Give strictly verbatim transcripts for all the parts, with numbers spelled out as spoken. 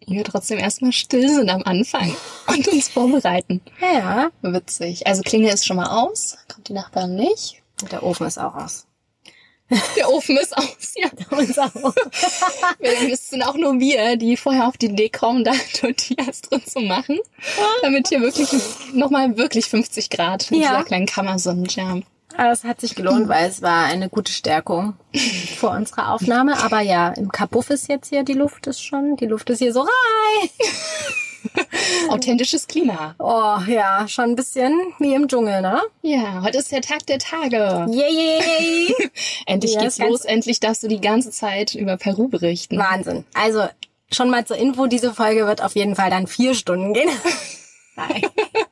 wir trotzdem erstmal still sind am Anfang und uns vorbereiten. Ja. Witzig. Also Klingel ist schon mal aus, kommt die Nachbarin nicht. Und der Ofen ist auch aus. Der Ofen ist aus, ja. Der Ofen ist auch. Es sind auch nur wir, die vorher auf die Idee kommen, da Tortillas drin zu machen, damit hier wirklich nochmal wirklich fünfzig Grad in Ja. dieser kleinen Kammer sind. Ja. Aber es hat sich gelohnt, weil es war eine gute Stärkung vor unserer Aufnahme. Aber ja, im Kabuff ist jetzt hier, die Luft ist schon, die Luft ist hier so rein. Authentisches Klima. Oh ja, schon ein bisschen wie im Dschungel, ne? Ja, heute ist der Tag der Tage. Yay! Endlich Ja, geht's ganz- los, endlich darfst du die ganze Zeit über Peru berichten. Wahnsinn. Also schon mal zur Info, diese Folge wird auf jeden Fall dann vier Stunden gehen. Nein.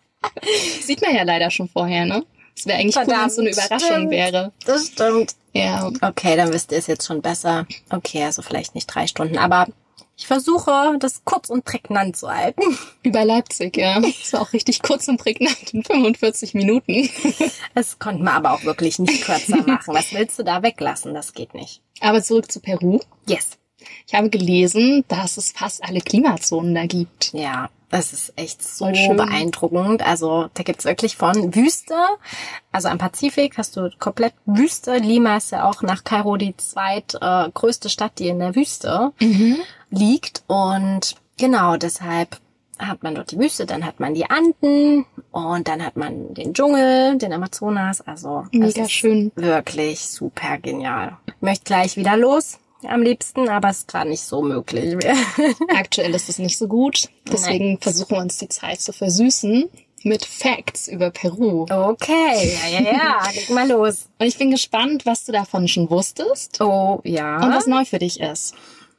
Sieht man ja leider schon vorher, ne? Es wäre eigentlich cool, wenn es so eine Verdammt, Überraschung stimmt. wäre. Das stimmt. Ja, Okay, dann wisst ihr es jetzt schon besser. Okay, also vielleicht nicht drei Stunden, aber ich versuche, das kurz und prägnant zu halten. über Leipzig, ja. Das war auch richtig kurz und prägnant in fünfundvierzig Minuten. Das konnten wir aber auch wirklich nicht kürzer machen. Was willst du da weglassen? Das geht nicht. Aber zurück zu Peru. Yes. Ich habe gelesen, dass es fast alle Klimazonen da gibt. Ja, das ist echt so Voll schön. beeindruckend. Also da gibt's wirklich von Wüste, also am Pazifik hast du komplett Wüste. Lima ist ja auch nach Kairo die zweitgrößte äh, größte Stadt, die in der Wüste liegt. Und genau deshalb hat man dort die Wüste, dann hat man die Anden und dann hat man den Dschungel, den Amazonas. Also es Mega ist schön. wirklich super genial. Ich möchte gleich wieder los. Am liebsten, aber es ist gerade nicht so möglich. Aktuell ist es nicht so gut. Deswegen versuchen wir uns die Zeit zu versüßen mit Facts über Peru. Okay, ja, ja, ja, leg mal los. Und ich bin gespannt, was du davon schon wusstest Oh, ja. und was neu für dich ist.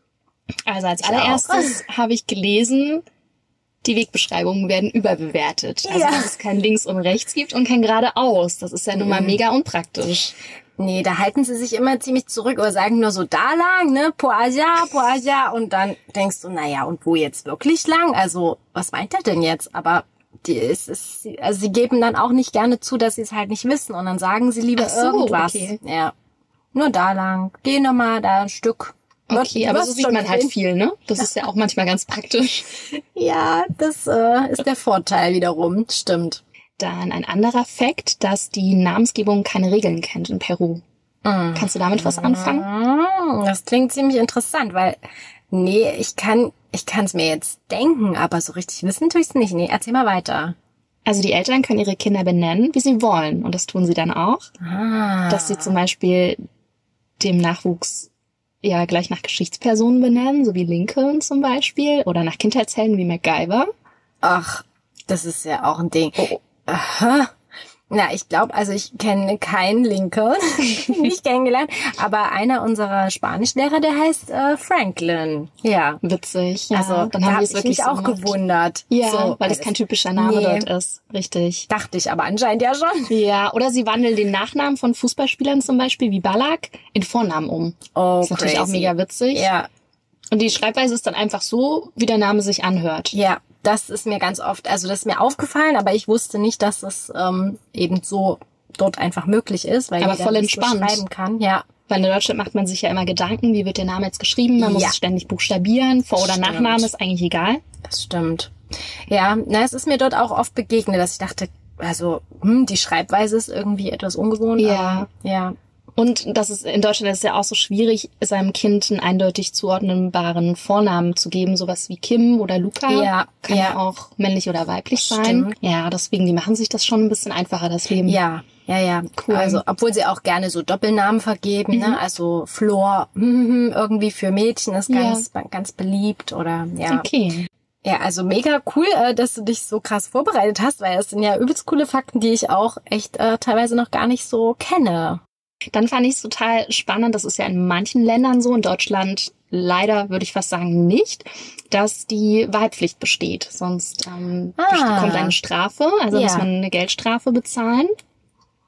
Also als allererstes habe ich gelesen, die Wegbeschreibungen werden überbewertet. Also Ja. dass es kein Links und Rechts gibt und kein Geradeaus. Das ist ja nun mal mega unpraktisch. Nee, da halten sie sich immer ziemlich zurück oder sagen nur so da lang, ne, po allá, po allá. Und dann denkst du, naja, und wo jetzt wirklich lang? Also, was meint er denn jetzt? Aber die ist, ist, also sie geben dann auch nicht gerne zu, dass sie es halt nicht wissen. Und dann sagen sie lieber Ach so, irgendwas. okay. Ja. Nur da lang. Geh nochmal da ein Stück. Okay, Wird- aber wird so sieht schon man halt sehen. viel, ne? Das ist ja auch manchmal ganz praktisch. Ja, das äh, ist der Vorteil wiederum. Stimmt. Dann ein anderer Fakt, dass die Namensgebung keine Regeln kennt in Peru. Kannst du damit was anfangen? Mm, Das klingt ziemlich interessant, weil, nee, ich kann, ich kann es mir jetzt denken, aber so richtig wissen tue ich es nicht. Nee, erzähl mal weiter. Also die Eltern können ihre Kinder benennen, wie sie wollen. Und das tun sie dann auch. Ah. Dass sie zum Beispiel dem Nachwuchs ja gleich nach Geschichtspersonen benennen, so wie Lincoln zum Beispiel. Oder nach Kindheitshelden wie MacGyver. Ach, das ist ja auch ein Ding. Oh. Aha. Na, ich glaube, also ich kenne keinen Lincoln, nicht kennengelernt, aber einer unserer Spanischlehrer, der heißt äh, Franklin. Ja. Witzig. Ja, Also dann da haben hab die es ich wirklich mich so auch gemacht. gewundert. Ja, so, weil das kein typischer Name nee. dort ist. Richtig. Dachte ich aber anscheinend ja schon. Ja, oder sie wandeln den Nachnamen von Fußballspielern zum Beispiel wie Ballack in Vornamen um. Oh, Das ist natürlich auch crazy. mega witzig. Ja, Und die Schreibweise ist dann einfach so, wie der Name sich anhört. ja, das ist mir ganz oft, also das ist mir aufgefallen, aber ich wusste nicht, dass das ähm, eben so dort einfach möglich ist, weil Aber jeder voll das entspannt. so schreiben kann. Ja, Weil in Deutschland macht man sich ja immer Gedanken, wie wird der Name jetzt geschrieben. Man muss Ja. es ständig buchstabieren. Vor- oder Stimmt. Nachname ist eigentlich egal. das stimmt. Ja, na, es ist mir dort auch oft begegnet, dass ich dachte, also, hm, die Schreibweise ist irgendwie etwas ungewohnt. Ja. Aber, ja. Und das ist in Deutschland ist es ja auch so schwierig, seinem Kind einen eindeutig zuordnenbaren Vornamen zu geben, sowas wie Kim oder Luca. Ja, Kann ja, ja. auch männlich oder weiblich sein. Stimmt. Ja, deswegen, die machen sich das schon ein bisschen einfacher, das Leben. Ja, ja, ja. Cool. Also, obwohl sie auch gerne so Doppelnamen vergeben, ne? Also Flor hm, irgendwie für Mädchen ist Ja. ganz, ganz beliebt oder ja. Okay. Ja, also mega cool, äh, dass du dich so krass vorbereitet hast, weil es sind ja übelst coole Fakten, die ich auch echt äh, teilweise noch gar nicht so kenne. Dann fand ich es total spannend, das ist ja in manchen Ländern so, in Deutschland leider würde ich fast sagen nicht, dass die Wahlpflicht besteht. Sonst ähm, Ah. best- kommt eine Strafe, also Ja. muss man eine Geldstrafe bezahlen.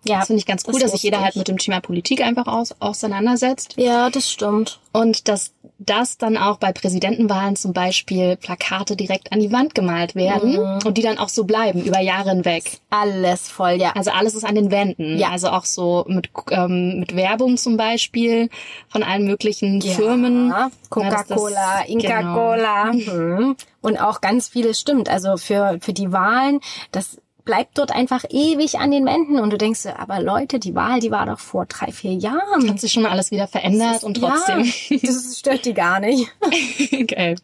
Ja, das finde ich ganz cool, das dass sich jeder wusste halt ich. mit dem Thema Politik einfach aus, auseinandersetzt. Ja, das stimmt. Und dass das dann auch bei Präsidentenwahlen zum Beispiel Plakate direkt an die Wand gemalt werden Mhm. und die dann auch so bleiben, über Jahre hinweg. Alles voll, ja. Also alles ist an den Wänden. Ja. Also auch so mit, ähm, mit Werbung zum Beispiel von allen möglichen Firmen. Ja, Coca-Cola, das- Inca-Cola. Mhm. Und auch ganz viele stimmt. Also für, für die Wahlen, das bleibt dort einfach ewig an den Wänden. Und du denkst dir, aber Leute, die Wahl, die war doch vor drei, vier Jahren. Hat sich schon mal alles wieder verändert und trotzdem. Ja, das stört die gar nicht. Geil.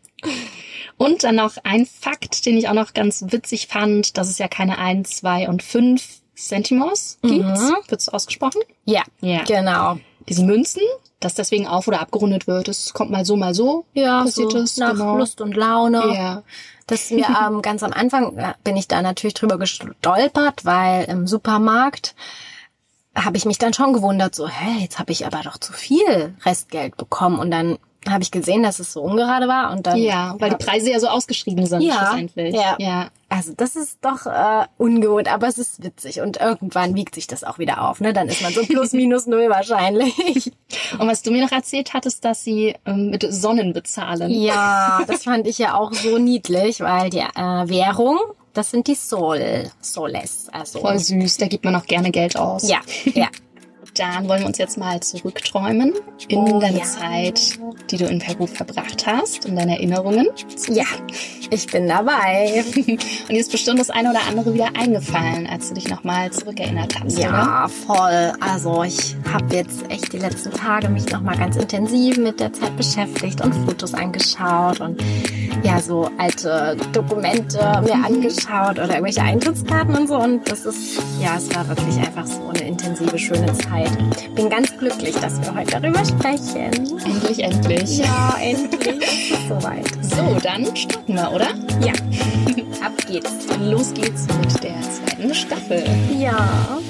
Und dann noch ein Fakt, den ich auch noch ganz witzig fand, dass es ja keine eins, zwei und fünf Centimos gibt. Mhm. Wird's ausgesprochen? Ja, Ja. genau. Diese Münzen, dass deswegen auf- oder abgerundet wird. Es kommt mal so, mal so. Ja, passiert so es, nach genau. Lust und Laune. Ja. Das ist mir ähm, ganz am Anfang, äh, bin ich da natürlich drüber gestolpert, weil im Supermarkt habe ich mich dann schon gewundert, so, hä, jetzt habe ich aber doch zu viel Restgeld bekommen. Und dann habe ich gesehen, dass es so ungerade war. Und dann Ja, weil die Preise ja so ausgeschrieben sind Ja, schlussendlich. ja. ja. Also das ist doch äh, ungewohnt, aber es ist witzig. Und irgendwann wiegt sich das auch wieder auf, ne? Dann ist man so plus minus null wahrscheinlich. Und was du mir noch erzählt hattest, dass sie ähm, mit Sonnen bezahlen. Ja, das fand ich ja auch so niedlich, weil die äh, Währung, das sind die Sol, Soles. Also Voll süß, da gibt man auch gerne Geld aus. ja, ja. Dann wollen wir uns jetzt mal zurückträumen in Oh, deine ja. Zeit, die du in Peru verbracht hast, in deine Erinnerungen. Ja, ich bin dabei. Und dir ist bestimmt das eine oder andere wieder eingefallen, als du dich nochmal zurückerinnert hast, oder? Ja, voll. Also ich habe jetzt echt die letzten Tage mich nochmal ganz intensiv mit der Zeit beschäftigt und Fotos angeschaut und ja, so alte Dokumente mir angeschaut oder irgendwelche Eintrittskarten und so. Und das ist, ja, es war wirklich einfach so eine intensive, schöne Zeit. Bin ganz glücklich, dass wir heute darüber sprechen. Endlich, endlich. Ja, endlich. Es ist soweit. So, dann starten wir, oder? Ja, ab geht's. Los geht's mit der zweiten Staffel. Ja.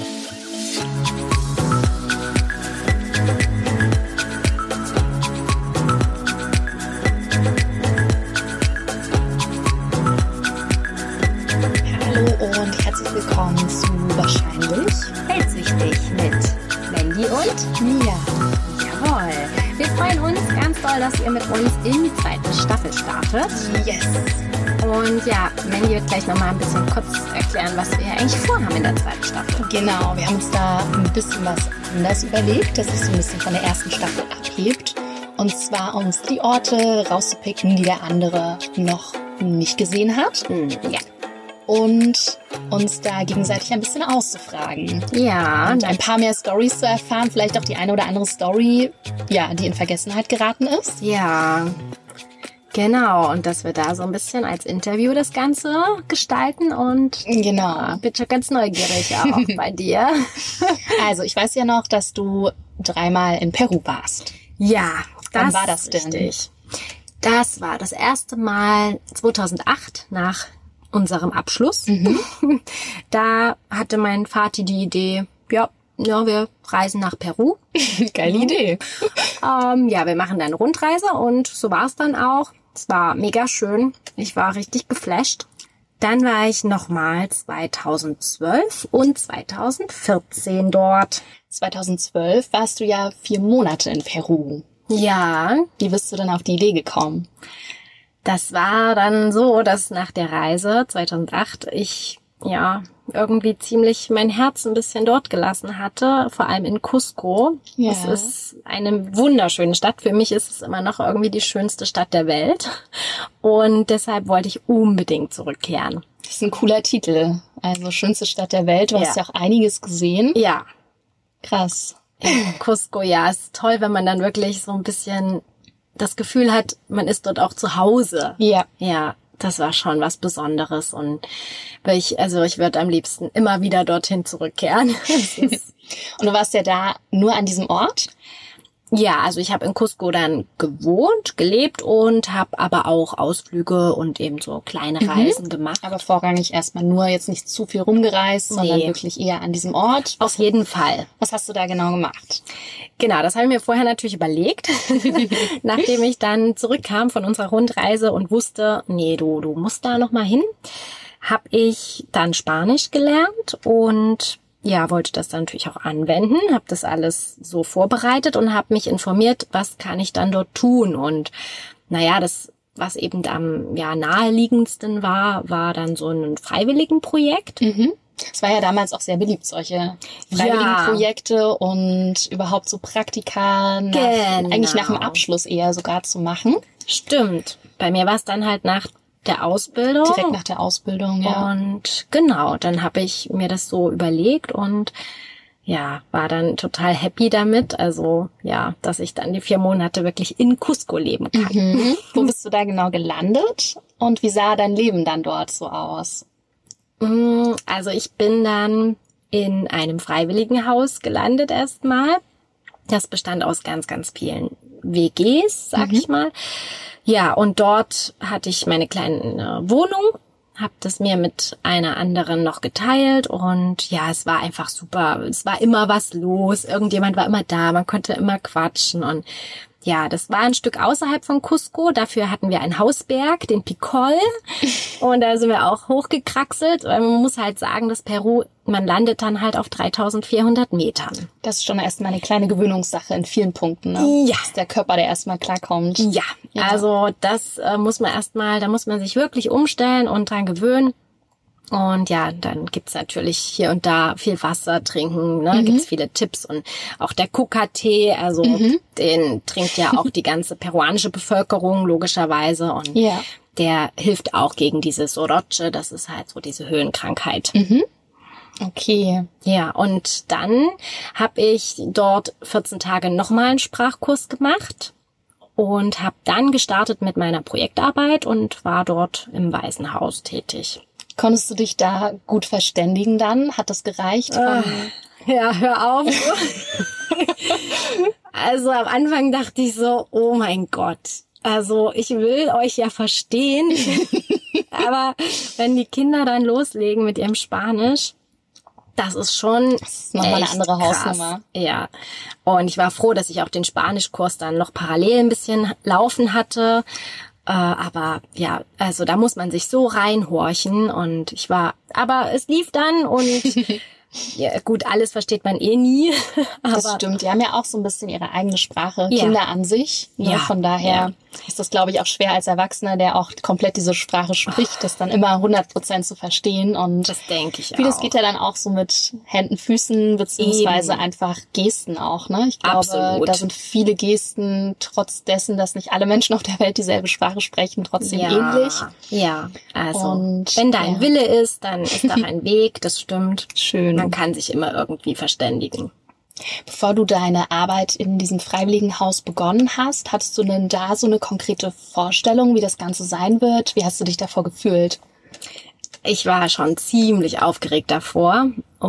Hallo und herzlich willkommen zu Wahrscheinlich Weltsüchtig mit Mandy und Mia. Jawohl. Wir freuen uns ganz doll, dass ihr mit uns in die zweite Staffel startet. Yes. Und ja, Mandy wird gleich nochmal ein bisschen kurz erklären, was wir eigentlich vorhaben in der zweiten Staffel. Genau, wir haben uns da ein bisschen was anders überlegt, dass es so ein bisschen von der ersten Staffel abhebt. Und zwar uns die Orte rauszupicken, die der andere noch nicht gesehen hat. Hm, ja. Und uns da gegenseitig ein bisschen auszufragen. Ja, Und ein paar mehr Stories zu erfahren, vielleicht auch die eine oder andere Story, ja, die in Vergessenheit geraten ist. ja. Genau, und dass wir da so ein bisschen als Interview das Ganze gestalten und Genau. bin schon ganz neugierig auch bei dir. Also, ich weiß ja noch, dass du dreimal in Peru warst. Ja, das Wann war das ist denn? richtig. Das war das erste Mal zweitausendacht nach unserem Abschluss. Da hatte mein Vati die Idee, ja, ja, wir reisen nach Peru. Geile Idee. Ähm, ja, wir machen dann eine Rundreise und so war es dann auch. Es war mega schön. Ich war richtig geflasht. Dann war ich nochmal zweitausendzwölf und zweitausendvierzehn dort. zweitausendzwölf warst du ja vier Monate in Peru. Ja, Wie bist du dann auf die Idee gekommen? das war dann so, dass nach der Reise zweitausendacht ich ja irgendwie ziemlich mein Herz ein bisschen dort gelassen hatte, vor allem in Cusco. Ja. Es ist eine wunderschöne Stadt. Für mich ist es immer noch irgendwie die schönste Stadt der Welt. Und deshalb wollte ich unbedingt zurückkehren. Das ist ein cooler Titel. Also, schönste Stadt der Welt. Du Ja. hast ja auch einiges gesehen. Ja, Krass. Cusco, ja, ist toll, wenn man dann wirklich so ein bisschen das Gefühl hat, man ist dort auch zu Hause. Ja. Ja, das war schon was Besonderes und ich, also ich würde am liebsten immer wieder dorthin zurückkehren. Es ist, Und du warst ja da nur an diesem Ort? ja, also ich habe in Cusco dann gewohnt, gelebt und habe aber auch Ausflüge und eben so kleine Reisen gemacht. Aber vorrangig erstmal nur jetzt nicht zu viel rumgereist, sondern Nee. wirklich eher an diesem Ort. Auf jeden Fall. Was hast du da genau gemacht? Genau, das habe ich mir vorher natürlich überlegt, nachdem ich dann zurückkam von unserer Rundreise und wusste, nee, du, du musst da noch mal hin, habe ich dann Spanisch gelernt und ja, wollte das dann natürlich auch anwenden, habe das alles so vorbereitet und habe mich informiert, was kann ich dann dort tun. Und naja, das, was eben am ja, naheliegendsten war, war dann so ein Freiwilligenprojekt. Mhm. Es war ja damals auch sehr beliebt, solche Freiwilligenprojekte ja. und überhaupt so Praktika nach, genau. eigentlich nach dem Abschluss eher sogar zu machen. Stimmt. Bei mir war es dann halt nach der Ausbildung. Direkt nach der Ausbildung, ja. Und genau, dann habe ich mir das so überlegt und ja, war dann total happy damit. Also ja, dass ich dann die vier Monate wirklich in Cusco leben kann. Mhm. Wo bist du da genau gelandet und wie sah dein Leben dann dort so aus? Also ich bin dann in einem Freiwilligenhaus gelandet erstmal. Das bestand aus ganz, ganz vielen W Gs, sag mhm. ich mal. Ja, und dort hatte ich meine kleine Wohnung, habe das mir mit einer anderen noch geteilt und ja, es war einfach super. Es war immer was los, irgendjemand war immer da, man konnte immer quatschen und ja, das war ein Stück außerhalb von Cusco. Dafür hatten wir einen Hausberg, den Picol. Und da sind wir auch hochgekraxelt. Man muss halt sagen, dass Peru, man landet dann halt auf dreitausendvierhundert Metern. Das ist schon erstmal eine kleine Gewöhnungssache in vielen Punkten, ne? Ja. Das ist der Körper, der erstmal klarkommt. Ja, ja. Also das äh, muss man erstmal, da muss man sich wirklich umstellen und dran gewöhnen. Und ja, dann gibt's natürlich hier und da viel Wasser trinken, ne? Mhm. Gibt's viele Tipps und auch der Kuka-Tee, also mhm. den trinkt ja auch die ganze peruanische Bevölkerung logischerweise und ja. der hilft auch gegen diese Soroche, das ist halt so diese Höhenkrankheit. Mhm. Okay. Ja, und dann habe ich dort vierzehn Tage nochmal einen Sprachkurs gemacht und habe dann gestartet mit meiner Projektarbeit und war dort im Waisenhaus tätig. Konntest du dich da gut verständigen dann? Hat das gereicht? Äh, ja, hör auf. Also am Anfang dachte ich so, oh mein Gott. Also ich will euch ja verstehen. Aber wenn die Kinder dann loslegen mit ihrem Spanisch, das ist schon das ist nochmal eine andere krass. Hausnummer. Ja. Und ich war froh, dass ich auch den Spanischkurs dann noch parallel ein bisschen laufen hatte. Äh, aber ja, also da muss man sich so reinhorchen und ich war, aber es lief dann und ja, gut, alles versteht man eh nie. Aber das stimmt, die haben ja auch so ein bisschen ihre eigene Sprache, ja. Kinder an sich. Ne? Ja. Von daher ja. ist das, glaube ich, auch schwer als Erwachsener, der auch komplett diese Sprache spricht, das dann immer hundert Prozent zu verstehen. Und das denke ich vieles auch. geht ja dann auch so mit Händen, Füßen, beziehungsweise Eben. einfach Gesten auch. Ne? Ich glaube, Absolut. da sind viele Gesten, trotz dessen, dass nicht alle Menschen auf der Welt dieselbe Sprache sprechen, trotzdem ja. ähnlich. Ja, also und, wenn da ein ja. Wille ist, dann ist da ein Weg, das stimmt. Schön. Man kann sich immer irgendwie verständigen. Bevor du deine Arbeit in diesem Freiwilligenhaus begonnen hast, hattest du denn da so eine konkrete Vorstellung, wie das Ganze sein wird? Wie hast du dich davor gefühlt? Ich war schon ziemlich aufgeregt davor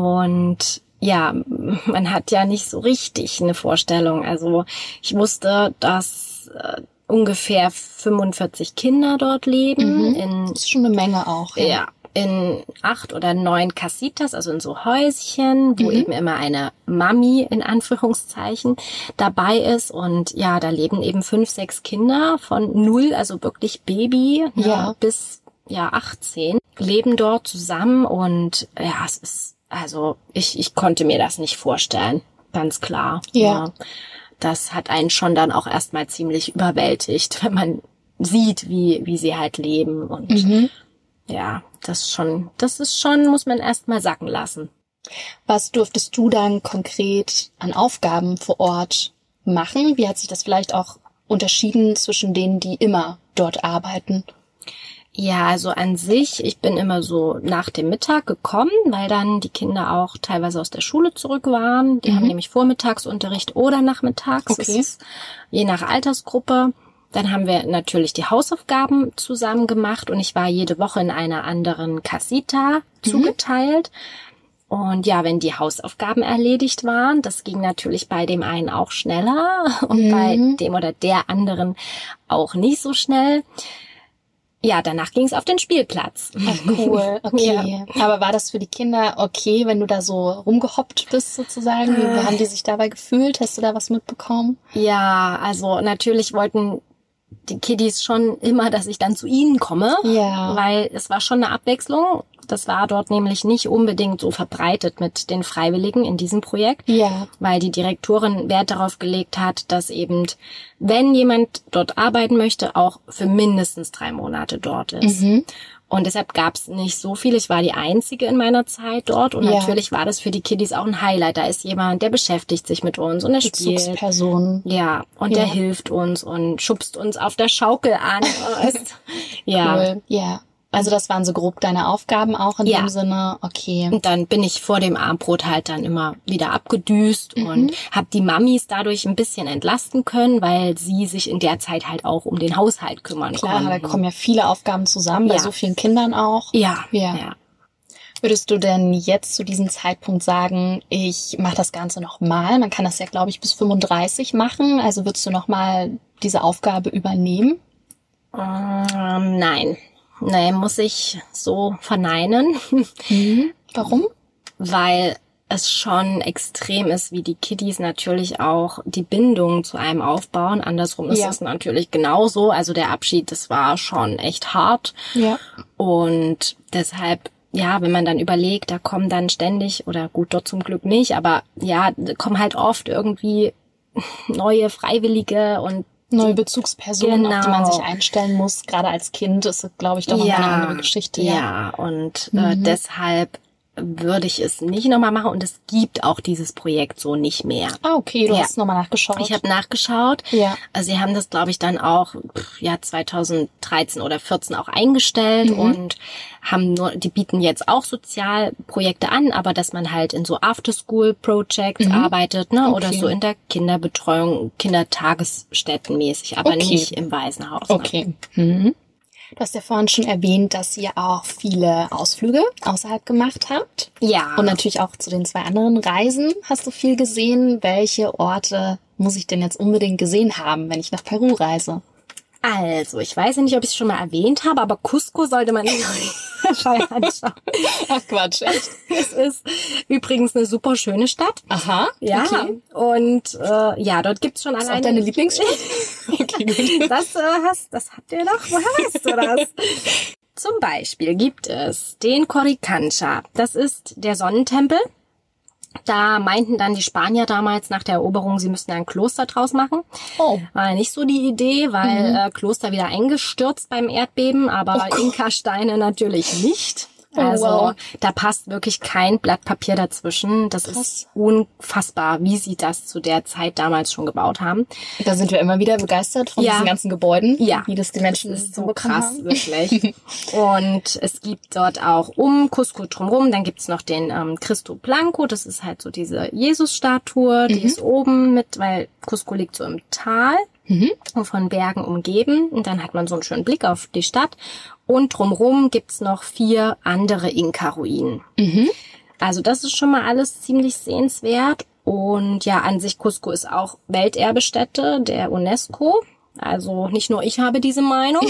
und ja, man hat ja nicht so richtig eine Vorstellung. Also ich wusste, dass äh, ungefähr fünfundvierzig Kinder dort leben. Mhm. In, das ist schon eine Menge auch. Ja. ja. In acht oder neun Casitas, also in so Häuschen, wo mhm. eben immer eine Mami in Anführungszeichen dabei ist. Und ja, da leben eben fünf, sechs Kinder von null, also wirklich Baby, ja. Ja, bis ja achtzehn, leben dort zusammen. Und ja, es ist, also ich, ich konnte mir das nicht vorstellen, ganz klar. Ja. ja. Das hat einen schon dann auch erstmal ziemlich überwältigt, wenn man sieht, wie, wie sie halt leben und mhm. ja, das schon, das ist schon, muss man erst mal sacken lassen. Was durftest du dann konkret an Aufgaben vor Ort machen? Wie hat sich das vielleicht auch unterschieden zwischen denen, die immer dort arbeiten? Ja, also an sich, ich bin immer so nach dem Mittag gekommen, weil dann die Kinder auch teilweise aus der Schule zurück waren. Die mhm. haben nämlich Vormittagsunterricht oder nachmittags. Okay. Das ist je nach Altersgruppe. Dann haben wir natürlich die Hausaufgaben zusammen gemacht und ich war jede Woche in einer anderen Casita mhm. zugeteilt. Und ja, wenn die Hausaufgaben erledigt waren, das ging natürlich bei dem einen auch schneller und mhm. bei dem oder der anderen auch nicht so schnell. Ja, danach ging es auf den Spielplatz. Ach cool, okay. Ja. Aber war das für die Kinder okay, wenn du da so rumgehoppt bist sozusagen? Wie haben die sich dabei gefühlt? Hast du da was mitbekommen? Ja, also natürlich wollten die Kiddies schon immer, dass ich dann zu ihnen komme, ja. weil es war schon eine Abwechslung, Das war dort nämlich nicht unbedingt so verbreitet mit den Freiwilligen in diesem Projekt, Ja. weil die Direktorin Wert darauf gelegt hat, dass eben, wenn jemand dort arbeiten möchte, auch für mindestens drei Monate dort ist. Mhm. Und deshalb gab es nicht so viel. Ich war die Einzige in meiner Zeit dort. Und Ja. natürlich war das für die Kiddies auch ein Highlight. Da ist jemand, der beschäftigt sich mit uns und er spielt. Bezugsperson. Ja, und Ja. der hilft uns und schubst uns auf der Schaukel an. Ist- ja. Cool. Ja. Also das waren so grob deine Aufgaben auch in Ja. dem Sinne. Okay. Und dann bin ich vor dem Abendbrot halt dann immer wieder abgedüst Mhm. und habe die Mamis dadurch ein bisschen entlasten können, weil sie sich in der Zeit halt auch um den Haushalt kümmern Klar, da konnten. kommen ja viele Aufgaben zusammen, bei Ja. so vielen Kindern auch. Ja, Ja. ja. Würdest du denn jetzt zu diesem Zeitpunkt sagen, ich mache das Ganze nochmal? Man kann das ja, glaube ich, bis fünfunddreißig machen. Also würdest du nochmal diese Aufgabe übernehmen? Ähm, nein. Nein, muss ich so verneinen, Warum? weil es schon extrem ist, wie die Kiddies natürlich auch die Bindung zu einem aufbauen. Andersrum ist Ja. es natürlich genauso. Also der Abschied, das war schon echt hart. Ja. Und deshalb, ja, wenn man dann überlegt, da kommen dann ständig, oder gut, dort zum Glück nicht, aber ja, kommen halt oft irgendwie neue Freiwillige und Neue Bezugspersonen, auf die man Genau. sich einstellen muss. Gerade als Kind ist es, glaube ich, doch nochmal eine andere Geschichte. Ja, Ja. und äh, Mhm. deshalb würde ich es nicht nochmal machen und es gibt auch dieses Projekt so nicht mehr. Ah, okay, du Ja. hast nochmal nachgeschaut. Ich habe nachgeschaut. Ja. Also sie haben das, glaube ich, dann auch pff, ja zweitausenddreizehn oder vierzehn auch eingestellt Mhm. und haben nur, die bieten jetzt auch Sozialprojekte an, aber dass man halt in so After-School-Projects Mhm. arbeitet, ne, oder Okay. so in der Kinderbetreuung, Kindertagesstättenmäßig, aber Okay. nicht im Waisenhaus. Ne? Okay. Mhm. Du hast ja vorhin schon erwähnt, dass ihr auch viele Ausflüge außerhalb gemacht habt. Ja. Und natürlich auch zu den zwei anderen Reisen hast du viel gesehen. Welche Orte muss ich denn jetzt unbedingt gesehen haben, wenn ich nach Peru reise? Also, ich weiß ja nicht, ob ich es schon mal erwähnt habe, aber Cusco sollte man sich mal anschauen. Ach Quatsch, echt? Es ist übrigens eine super schöne Stadt. Aha, Ja, okay. und äh, ja, dort gibt's schon Ist auch alleine... deine Lieblingsstadt? Okay, gut. Das äh, hast, das habt ihr doch. Woher weißt du das? Zum Beispiel gibt es den Coricancha. Das ist der Sonnentempel. Da meinten dann die Spanier damals nach der Eroberung, sie müssten ein Kloster draus machen. Oh. War nicht so die Idee, weil äh, Kloster wieder eingestürzt beim Erdbeben, aber Oh Inka-Steine natürlich nicht. Oh, Also wow. da passt wirklich kein Blatt Papier dazwischen. Das Krass. ist unfassbar, wie sie das zu der Zeit damals schon gebaut haben. Da sind wir immer wieder begeistert von Ja. diesen ganzen Gebäuden, Ja. wie das die Menschen Das ist so hinbekommen krass, haben. wirklich. Und es gibt dort auch um Cusco drumherum, dann gibt's noch den ähm, Cristo Blanco, das ist halt so diese Jesus-Statue, die ist oben mit, weil Cusco liegt so im Tal Mhm. und von Bergen umgeben und dann hat man so einen schönen Blick auf die Stadt und drumherum gibt's noch vier andere Inka-Ruinen. Mhm. Also das ist schon mal alles ziemlich sehenswert. Und ja, an sich Cusco ist auch Welterbestätte der UNESCO. Also nicht nur ich habe diese Meinung.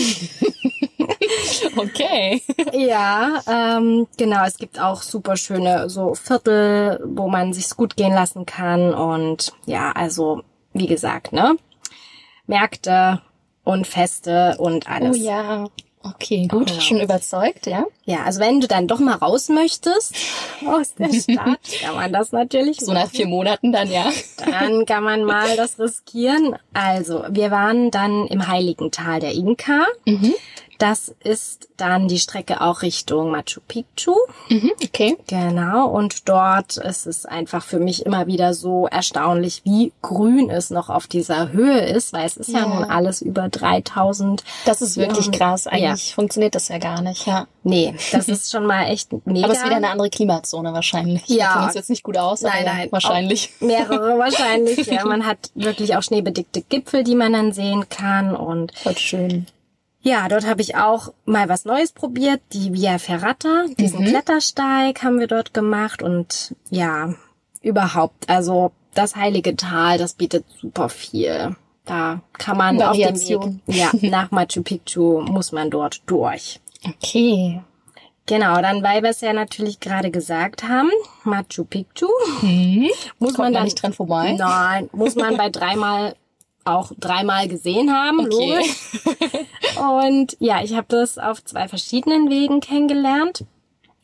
Okay. Ja, ähm, genau. Es gibt auch super schöne so Viertel, wo man sich's gut gehen lassen kann. Und ja, also wie gesagt, ne, Märkte und Feste und Oh alles. ja. Okay, gut. Ja. Schon überzeugt, ja? Ja, also wenn du dann doch mal raus möchtest aus der Stadt, kann man das natürlich So nach vier Monaten dann, ja. Dann kann man mal das riskieren. Also, wir waren dann im Heiligen Tal der Inka. Mhm. Das ist dann die Strecke auch Richtung Machu Picchu. Mhm. Okay. Genau, und dort ist es einfach für mich immer wieder so erstaunlich, wie grün es noch auf dieser Höhe ist, weil es ist ja, Ja. nun alles über dreitausend. Das ist wirklich Ja. krass. Eigentlich funktioniert das ja gar nicht, ja. Nee, das ist schon mal echt mega. Aber es ist wieder eine andere Klimazone wahrscheinlich. Ja. Wir kennen uns jetzt nicht gut aus, Nein, aber nein. wahrscheinlich. Auch mehrere wahrscheinlich. Ja, man hat wirklich auch schneebedeckte Gipfel, die man dann sehen kann. Und Voll schön. ja, dort habe ich auch mal was Neues probiert. Die Via Ferrata, diesen Mhm. Klettersteig haben wir dort gemacht. Und ja, überhaupt, also das Heilige Tal, das bietet super viel. Da kann man auf dem Variation. Weg, ja, nach Machu Picchu muss man dort durch. Okay. Genau, dann, weil wir es ja natürlich gerade gesagt haben, Machu Picchu, Mhm. muss Kommt man man dann nicht dran vorbei? Nein, muss man bei dreimal auch dreimal gesehen haben, Okay. logisch. Und ja, ich habe das auf zwei verschiedenen Wegen kennengelernt.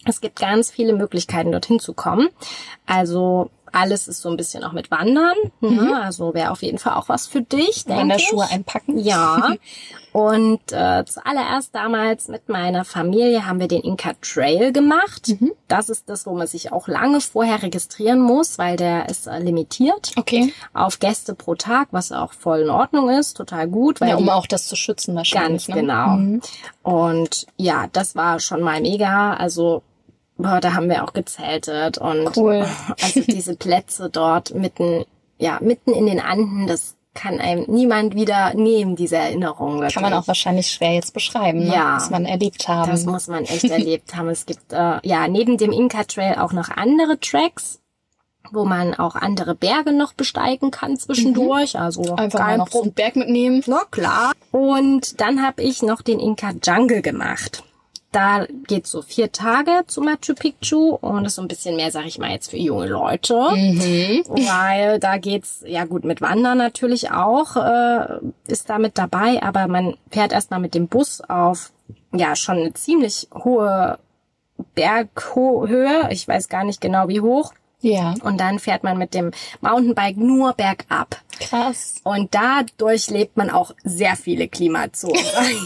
Es gibt ganz viele Möglichkeiten, dorthin zu kommen. Also alles ist so ein bisschen auch mit Wandern. Mhm. Ne? Also wäre auf jeden Fall auch was für dich, denke ich. Wanderschuhe einpacken. Ja. Und äh, zuallererst damals mit meiner Familie haben wir den Inca Trail gemacht. Mhm. Das ist das, wo man sich auch lange vorher registrieren muss, weil der ist äh, limitiert. Okay. Auf Gäste pro Tag, was auch voll in Ordnung ist, total gut. Weil ja, um die, auch das zu schützen wahrscheinlich. Ganz ne? genau. Mhm. Und ja, das war schon mal mega. Also boah, da haben wir auch gezeltet und cool. Also diese Plätze dort mitten, ja, mitten in den Anden, das kann einem niemand wieder nehmen, diese Erinnerung. Wirklich. Kann man auch wahrscheinlich schwer jetzt beschreiben, ne? Ja, was man erlebt haben. Das muss man echt erlebt haben. Es gibt äh, ja neben dem Inca Trail auch noch andere Tracks, wo man auch andere Berge noch besteigen kann zwischendurch. Mhm. Also einfach mal noch so einen Berg mitnehmen. Na klar. Und dann habe ich noch den Inca Jungle gemacht. Da geht's so vier Tage zu Machu Picchu und das ist so ein bisschen mehr, sag ich mal, jetzt für junge Leute. Mhm. Weil da geht's, ja gut, mit Wandern natürlich auch, äh, ist da mit dabei, aber man fährt erstmal mit dem Bus auf, ja, schon eine ziemlich hohe Berghöhe. Ich weiß gar nicht genau, wie hoch. Ja. Und dann fährt man mit dem Mountainbike nur bergab. Krass. Und dadurch lebt man auch sehr viele Klimazonen.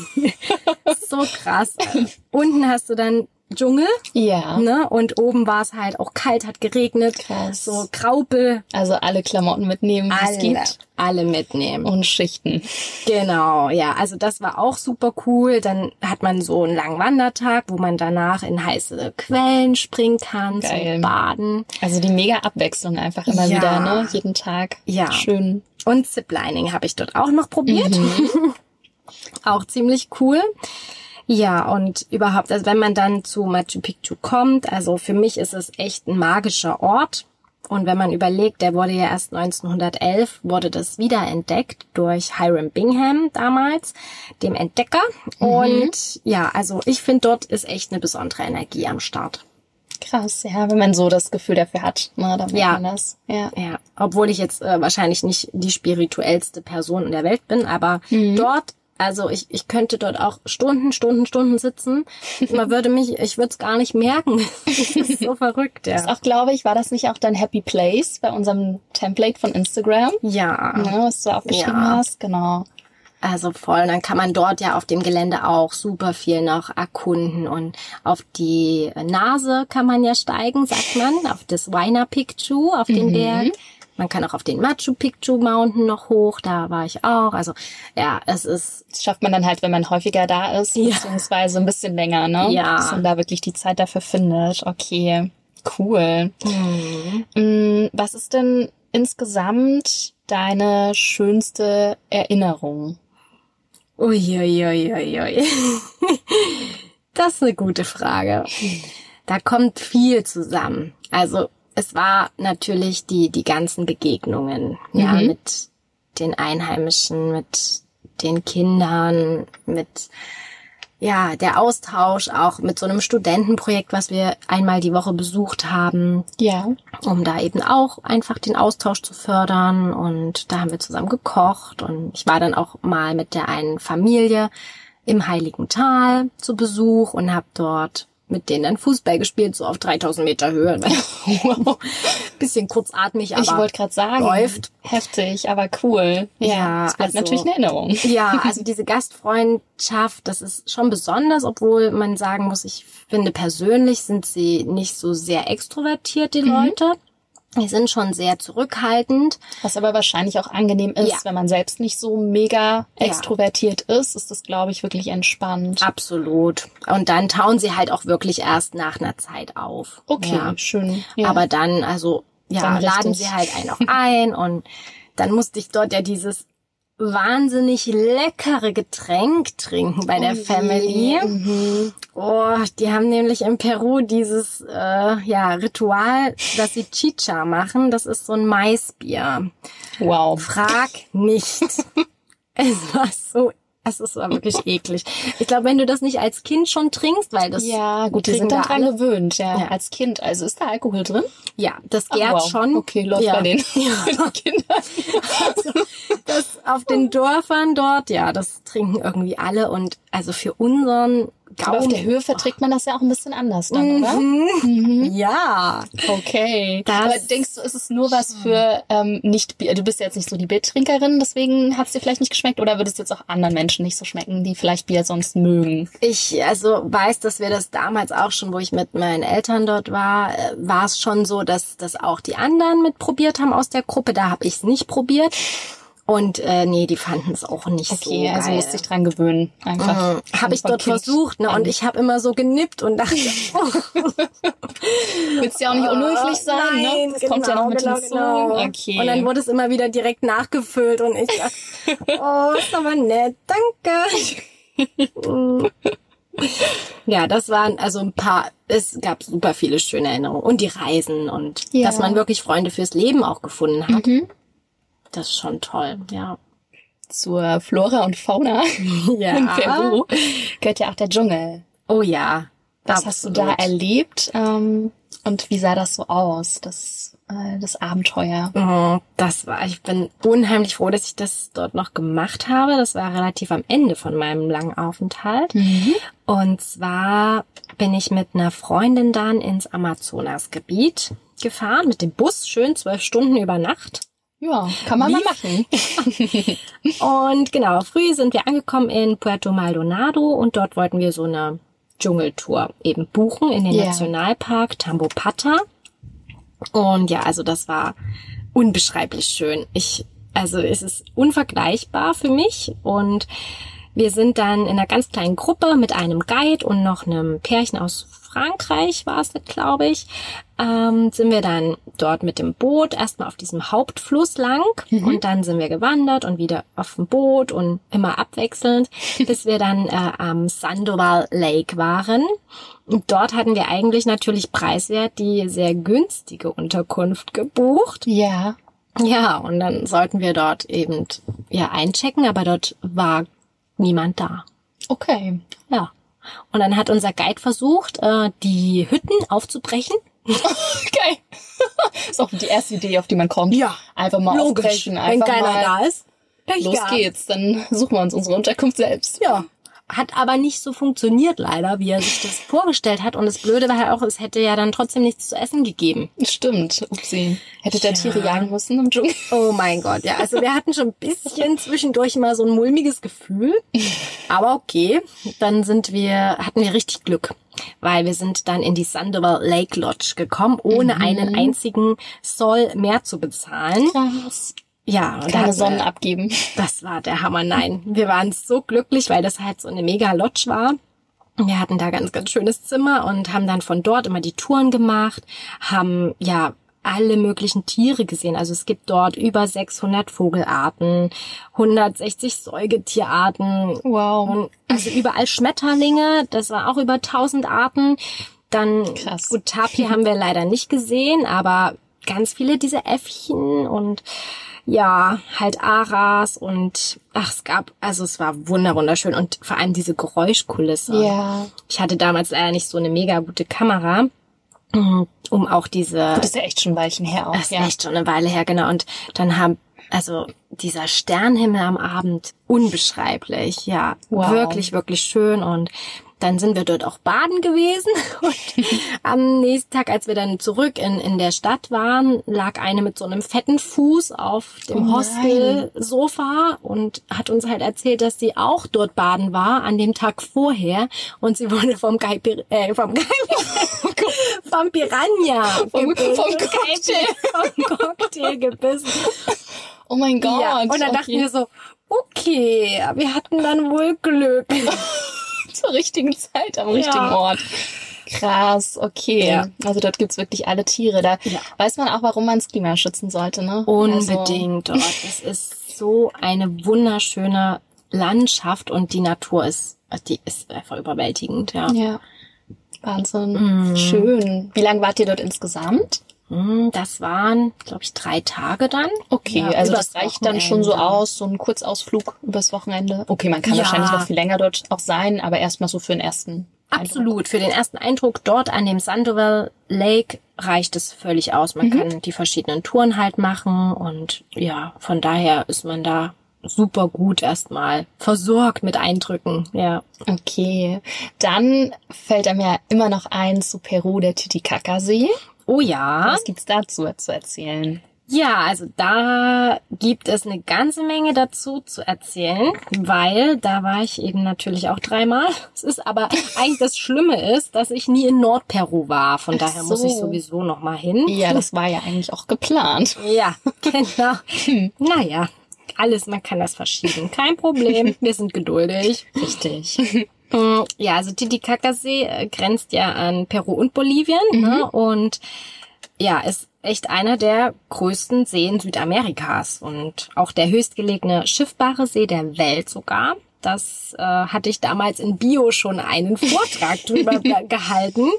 So krass. Unten hast du dann Dschungel. Ja. Ne? Und oben war es halt auch kalt, hat geregnet. Krass. So Graupel. Also alle Klamotten mitnehmen, die alle, es gibt. Alle mitnehmen. Und Schichten. Genau, ja. Also das war auch super cool. Dann hat man so einen langen Wandertag, wo man danach in heiße Quellen springen kann, Geil. zum Baden. Also die mega Abwechslung einfach immer ja. wieder, ne? Jeden Tag. Ja. Schön. Und Ziplining habe ich dort auch noch probiert. Mhm. Auch ziemlich cool. Ja, und überhaupt, also wenn man dann zu Machu Picchu kommt, also für mich ist es echt ein magischer Ort. Und wenn man überlegt, der wurde ja erst neunzehnhundertelf, wurde das wiederentdeckt durch Hiram Bingham damals, dem Entdecker. Mhm. Und ja, also ich finde, dort ist echt eine besondere Energie am Start. Krass, ja, wenn man so das Gefühl dafür hat, ne, dann merkt ja. man das. Ja, ja. Obwohl ich jetzt äh, wahrscheinlich nicht die spirituellste Person in der Welt bin, aber mhm. dort, also ich ich könnte dort auch Stunden, Stunden, Stunden sitzen. Man würde mich, ich würde es gar nicht merken. Das ist so verrückt, ja. Das ist auch, glaube ich, war das nicht auch dein Happy Place bei unserem Template von Instagram? Ja. Ja, was du aufgeschrieben ja. hast, genau. Also voll. Und dann kann man dort ja auf dem Gelände auch super viel noch erkunden. Und auf die Nase kann man ja steigen, sagt man, auf das Huayna Picchu, auf den mhm. Berg. Man kann auch auf den Machu Picchu Mountain noch hoch, da war ich auch. Also ja, es ist... Das schafft man dann halt, wenn man häufiger da ist, ja. beziehungsweise ein bisschen länger, ne? Ja. Dass man da wirklich die Zeit dafür findet. Okay, cool. Mhm. Was ist denn insgesamt deine schönste Erinnerung? Uiuiuiui. Das ist eine gute Frage. Da kommt viel zusammen. Also es war natürlich die die ganzen Begegnungen, mhm. ja, mit den Einheimischen, mit den Kindern, mit ja, der Austausch auch mit so einem Studentenprojekt, was wir einmal die Woche besucht haben. Ja. Um da eben auch einfach den Austausch zu fördern. Und da haben wir zusammen gekocht. Und ich war dann auch mal mit der einen Familie im Heiligen Tal zu Besuch und habe dort mit denen dann Fußball gespielt, so auf dreitausend Meter Höhe. Wow. Bisschen kurzatmig, aber ich wollte gerade sagen, läuft. Heftig, aber cool. Ja, ja, das bleibt also, natürlich eine Erinnerung. Ja, also diese Gastfreundschaft, das ist schon besonders, obwohl man sagen muss, ich finde persönlich sind sie nicht so sehr extrovertiert, die mhm. Leute. Die sind schon sehr zurückhaltend. Was aber wahrscheinlich auch angenehm ist, ja. wenn man selbst nicht so mega extrovertiert ja. ist, ist das, glaube ich, wirklich entspannt. Absolut. Und dann tauen sie halt auch wirklich erst nach einer Zeit auf. Okay, ja. schön. Ja. Aber dann, also, ja, dann laden sie halt einen auch ein und dann musste ich dort ja dieses wahnsinnig leckere Getränk trinken bei der oh Family. Mhm. Oh, die haben nämlich in Peru dieses äh, ja Ritual, dass sie Chicha machen. Das ist so ein Maisbier. Wow. Frag nicht. Es war so, es ist war wirklich eklig. Ich glaube, wenn du das nicht als Kind schon trinkst, weil das ja gut, die sind da dran gewöhnt, ja, ja, als Kind. Also ist da Alkohol drin? Ja, das gärt wow. schon. Okay, läuft ja. bei den, ja. bei den Kindern. Also, das auf den Dörfern dort, ja, das trinken irgendwie alle und also für unseren Aber auf der Höhe verträgt man das ja auch ein bisschen anders dann, oder? Mhm. Ja. Okay. Das Aber denkst du, ist es nur was für ähm, nicht Bier? Du bist ja jetzt nicht so die Biertrinkerin, deswegen hat es dir vielleicht nicht geschmeckt, oder würde es jetzt auch anderen Menschen nicht so schmecken, die vielleicht Bier sonst mögen? Ich also weiß, dass wir das damals auch schon, wo ich mit meinen Eltern dort war, äh, war es schon so, dass das auch die anderen mitprobiert haben aus der Gruppe. Da habe ich es nicht probiert. Und äh, nee, die fanden es auch nicht okay, so geil. Okay, also musst dich dran gewöhnen. Einfach. Mhm. Habe ich dort kind versucht, ne? Und ich habe immer so genippt und dachte, oh. Willst ja auch nicht unhöflich sein, Nein, ne? Das genau, kommt ja noch mit genau, hinzu. genau. Okay. Und dann wurde es immer wieder direkt nachgefüllt und ich dachte, oh, ist aber nett, danke. Ja, das waren also ein paar, es gab super viele schöne Erinnerungen. Und die Reisen und ja. dass man wirklich Freunde fürs Leben auch gefunden hat. Mhm. Das ist schon toll, ja. Zur Flora und Fauna ja. in Peru gehört ja auch der Dschungel. Oh ja. Was hast du da erlebt? Ähm, und wie sah das so aus, das, äh, das Abenteuer? Oh, das war, ich bin unheimlich froh, dass ich das dort noch gemacht habe. Das war relativ am Ende von meinem langen Aufenthalt. Mhm. Und zwar bin ich mit einer Freundin dann ins Amazonasgebiet gefahren, mit dem Bus, schön zwölf Stunden über Nacht. Ja, kann man mal machen. Und genau, früh sind wir angekommen in Puerto Maldonado und dort wollten wir so eine Dschungeltour eben buchen in den yeah. Nationalpark Tambopata. Und ja, also das war unbeschreiblich schön. Ich, also es ist unvergleichbar für mich und wir sind dann in einer ganz kleinen Gruppe mit einem Guide und noch einem Pärchen aus Frankreich war es, glaube ich, ähm, sind wir dann dort mit dem Boot erstmal auf diesem Hauptfluss lang mhm. und dann sind wir gewandert und wieder auf dem Boot und immer abwechselnd, bis wir dann äh, am Sandoval Lake waren. Und dort hatten wir eigentlich natürlich preiswert die sehr günstige Unterkunft gebucht. Ja. Ja, und dann sollten wir dort eben ja einchecken, aber dort war niemand da. Okay. Ja. Und dann hat unser Guide versucht, äh, die Hütten aufzubrechen. Geil. Ist auch die erste Idee, auf die man kommt. Ja. Einfach mal logisch. Aufbrechen. Einfach wenn keiner mal da ist. Los ja. geht's. Dann suchen wir uns unsere Unterkunft selbst. Ja. Hat aber nicht so funktioniert leider, wie er sich das vorgestellt hat. Und das Blöde war halt auch, es hätte ja dann trotzdem nichts zu essen gegeben. Stimmt. Upsi. Hätte der ja. Tiere jagen müssen im Dschungel. Oh mein Gott, ja. Also wir hatten schon ein bisschen zwischendurch mal so ein mulmiges Gefühl. Aber okay, dann sind wir, hatten wir richtig Glück. Weil wir sind dann in die Sandoval Lake Lodge gekommen, ohne mhm. einen einzigen Soll mehr zu bezahlen. Krass. Ja, und keine Sonnen wir, abgeben. Das war der Hammer. Nein, wir waren so glücklich, weil das halt so eine mega Lodge war. Wir hatten da ganz, ganz schönes Zimmer und haben dann von dort immer die Touren gemacht, haben ja alle möglichen Tiere gesehen. Also es gibt dort über sechshundert Vogelarten, hundertsechzig Säugetierarten. Wow. Und also überall Schmetterlinge, das war auch über tausend Arten. Dann, krass. Gut, Tapir haben wir leider nicht gesehen, aber ganz viele dieser Äffchen und ja, halt Aras und ach, es gab, also es war wunder wunderschön und vor allem diese Geräuschkulisse. Ja. Ich hatte damals leider nicht so eine mega gute Kamera, um auch diese... Das ist ja echt schon ein Weilchen her auch. Das ist ja. echt schon eine Weile her, genau. Und dann haben, also dieser Sternenhimmel am Abend, unbeschreiblich, ja. Wow. Wirklich, wirklich schön und dann sind wir dort auch baden gewesen und am nächsten Tag, als wir dann zurück in, in der Stadt waren, lag eine mit so einem fetten Fuß auf dem oh Hostelsofa und hat uns halt erzählt, dass sie auch dort baden war an dem Tag vorher und sie wurde vom Gai, äh, vom Gai, vom Piranha vom, gebissen, vom Cocktail, vom Cocktail gebissen. Oh mein Gott. Ja, und dann okay. dachten wir so, okay, wir hatten dann wohl Glück. Zur richtigen Zeit am richtigen ja. Ort. Krass, okay. Ja. Also dort gibt's wirklich alle Tiere. Da ja. weiß man auch, warum man das Klima schützen sollte, ne? Unbedingt also. Dort. Es ist so eine wunderschöne Landschaft und die Natur ist, die ist einfach überwältigend, ja. Ja. Wahnsinn. Mm. Schön. Wie lange wart ihr dort insgesamt? Das waren, glaube ich, drei Tage dann. Okay, ja, also das reicht dann schon so aus, so ein Kurzausflug übers Wochenende. Okay, man kann ja. wahrscheinlich noch viel länger dort auch sein, aber erstmal so für den ersten Absolut, Eindruck. Für den ersten Eindruck dort an dem Sandoval Lake reicht es völlig aus. Man mhm. kann die verschiedenen Touren halt machen und ja, von daher ist man da super gut erstmal versorgt mit Eindrücken, ja. Okay, dann fällt einem ja immer noch ein zu Peru der Titicacasee. Oh ja. Was gibt's dazu zu erzählen? Ja, also da gibt es eine ganze Menge dazu zu erzählen, weil da war ich eben natürlich auch dreimal. Es ist aber eigentlich das Schlimme ist, dass ich nie in Nordperu war. Von Ach daher so. muss ich sowieso noch mal hin. Ja, das war ja eigentlich auch geplant. Ja, genau. Naja, alles, man kann das verschieben. Kein Problem, wir sind geduldig. Richtig. Ja, also Titicacasee äh, grenzt ja an Peru und Bolivien, mhm. ne? Und ja, ist echt einer der größten Seen Südamerikas und auch der höchstgelegene schiffbare See der Welt sogar. Das äh, hatte ich damals in Bio schon einen Vortrag drüber gehalten.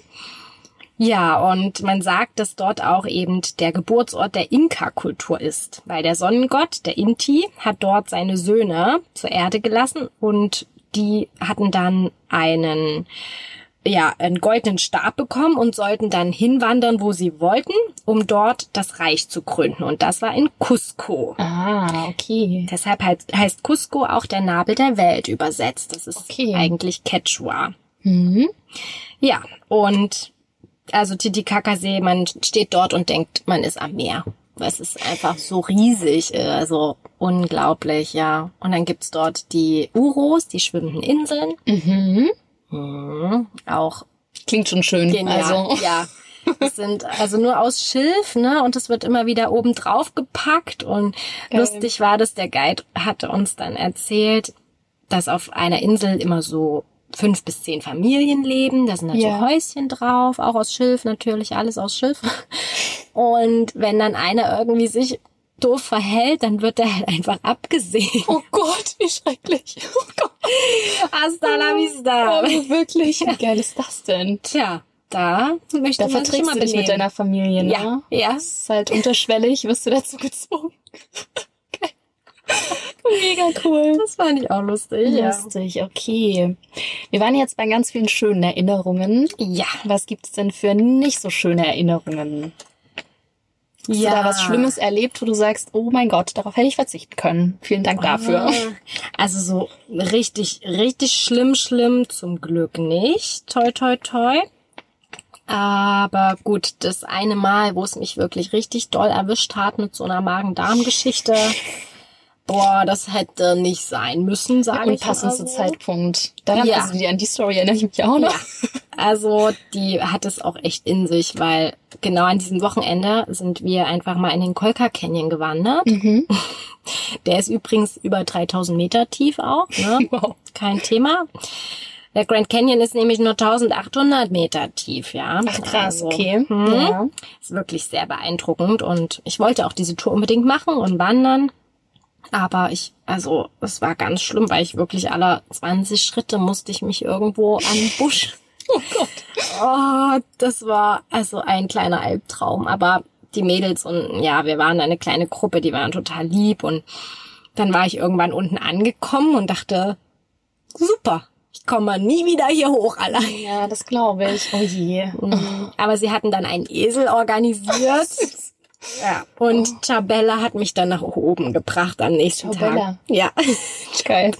Ja, und man sagt, dass dort auch eben der Geburtsort der Inka-Kultur ist, weil der Sonnengott, der Inti, hat dort seine Söhne zur Erde gelassen und die hatten dann einen ja, einen goldenen Stab bekommen und sollten dann hinwandern, wo sie wollten, um dort das Reich zu gründen. Und das war in Cusco. Ah, okay. Deshalb heißt Cusco auch der Nabel der Welt übersetzt. Das ist okay. eigentlich Quechua. Mhm. Ja, und also Titicacasee, man steht dort und denkt, man ist am Meer. Es ist einfach so riesig, also unglaublich, ja. Und dann gibt's dort die Uros, die schwimmenden Inseln. Mhm. Mhm, auch klingt schon schön. Genial. Also ja, das sind also nur aus Schilf, ne? Und es wird immer wieder oben drauf gepackt. Und Geil. Lustig war das, der Guide hatte uns dann erzählt, dass auf einer Insel immer so fünf bis zehn Familien leben. Da sind dann ja. so Häuschen drauf, auch aus Schilf natürlich, alles aus Schilf. Und wenn dann einer irgendwie sich doof verhält, dann wird er halt einfach abgesehen. Oh Gott, wie schrecklich. Oh Gott. Hasta la vista. Aber wirklich, wie geil ist das denn? Tja, da möchte da man sich verträgst mal du dich benehmen. mit deiner Familie, ne? Ja, ja. Das ist halt unterschwellig, wirst du dazu gezwungen. Okay. Mega cool. Das fand ich auch lustig. Lustig, ja. Okay. Wir waren jetzt bei ganz vielen schönen Erinnerungen. Ja. Was gibt's denn für nicht so schöne Erinnerungen? Hast ja. du da was Schlimmes erlebt, wo du sagst, oh mein Gott, darauf hätte ich verzichten können. Vielen Dank dafür. Also so richtig, richtig schlimm, schlimm zum Glück nicht. Toi, toi, toi. Aber gut, das eine Mal, wo es mich wirklich richtig doll erwischt hat mit so einer Magen-Darm-Geschichte, boah, das hätte nicht sein müssen, sage ich. Unpassendster Zeitpunkt. Daran, ja. also an die Story erinnere ich mich auch noch. Ja. Also die hat es auch echt in sich, weil genau an diesem Wochenende sind wir einfach mal in den Colca Canyon gewandert. Mhm. Der ist übrigens über dreitausend Meter tief auch, ne? Wow. Kein Thema. Der Grand Canyon ist nämlich nur eintausendachthundert Meter tief, ja. Ach krass, also, okay. Hm, Ja. ist wirklich sehr beeindruckend und ich wollte auch diese Tour unbedingt machen und wandern. Aber ich, also, es war ganz schlimm, weil ich wirklich alle zwanzig Schritte musste ich mich irgendwo an den Busch. Oh Gott. Oh, das war also ein kleiner Albtraum. Aber die Mädels und ja, wir waren eine kleine Gruppe, die waren total lieb. Und dann war ich irgendwann unten angekommen und dachte, super, ich komme nie wieder hier hoch allein. Ja, das glaube ich. Oh je. Aber sie hatten dann einen Esel organisiert. Ja, und oh. Chabella hat mich dann nach oben gebracht am nächsten Chabella. Tag. Ja. Geil.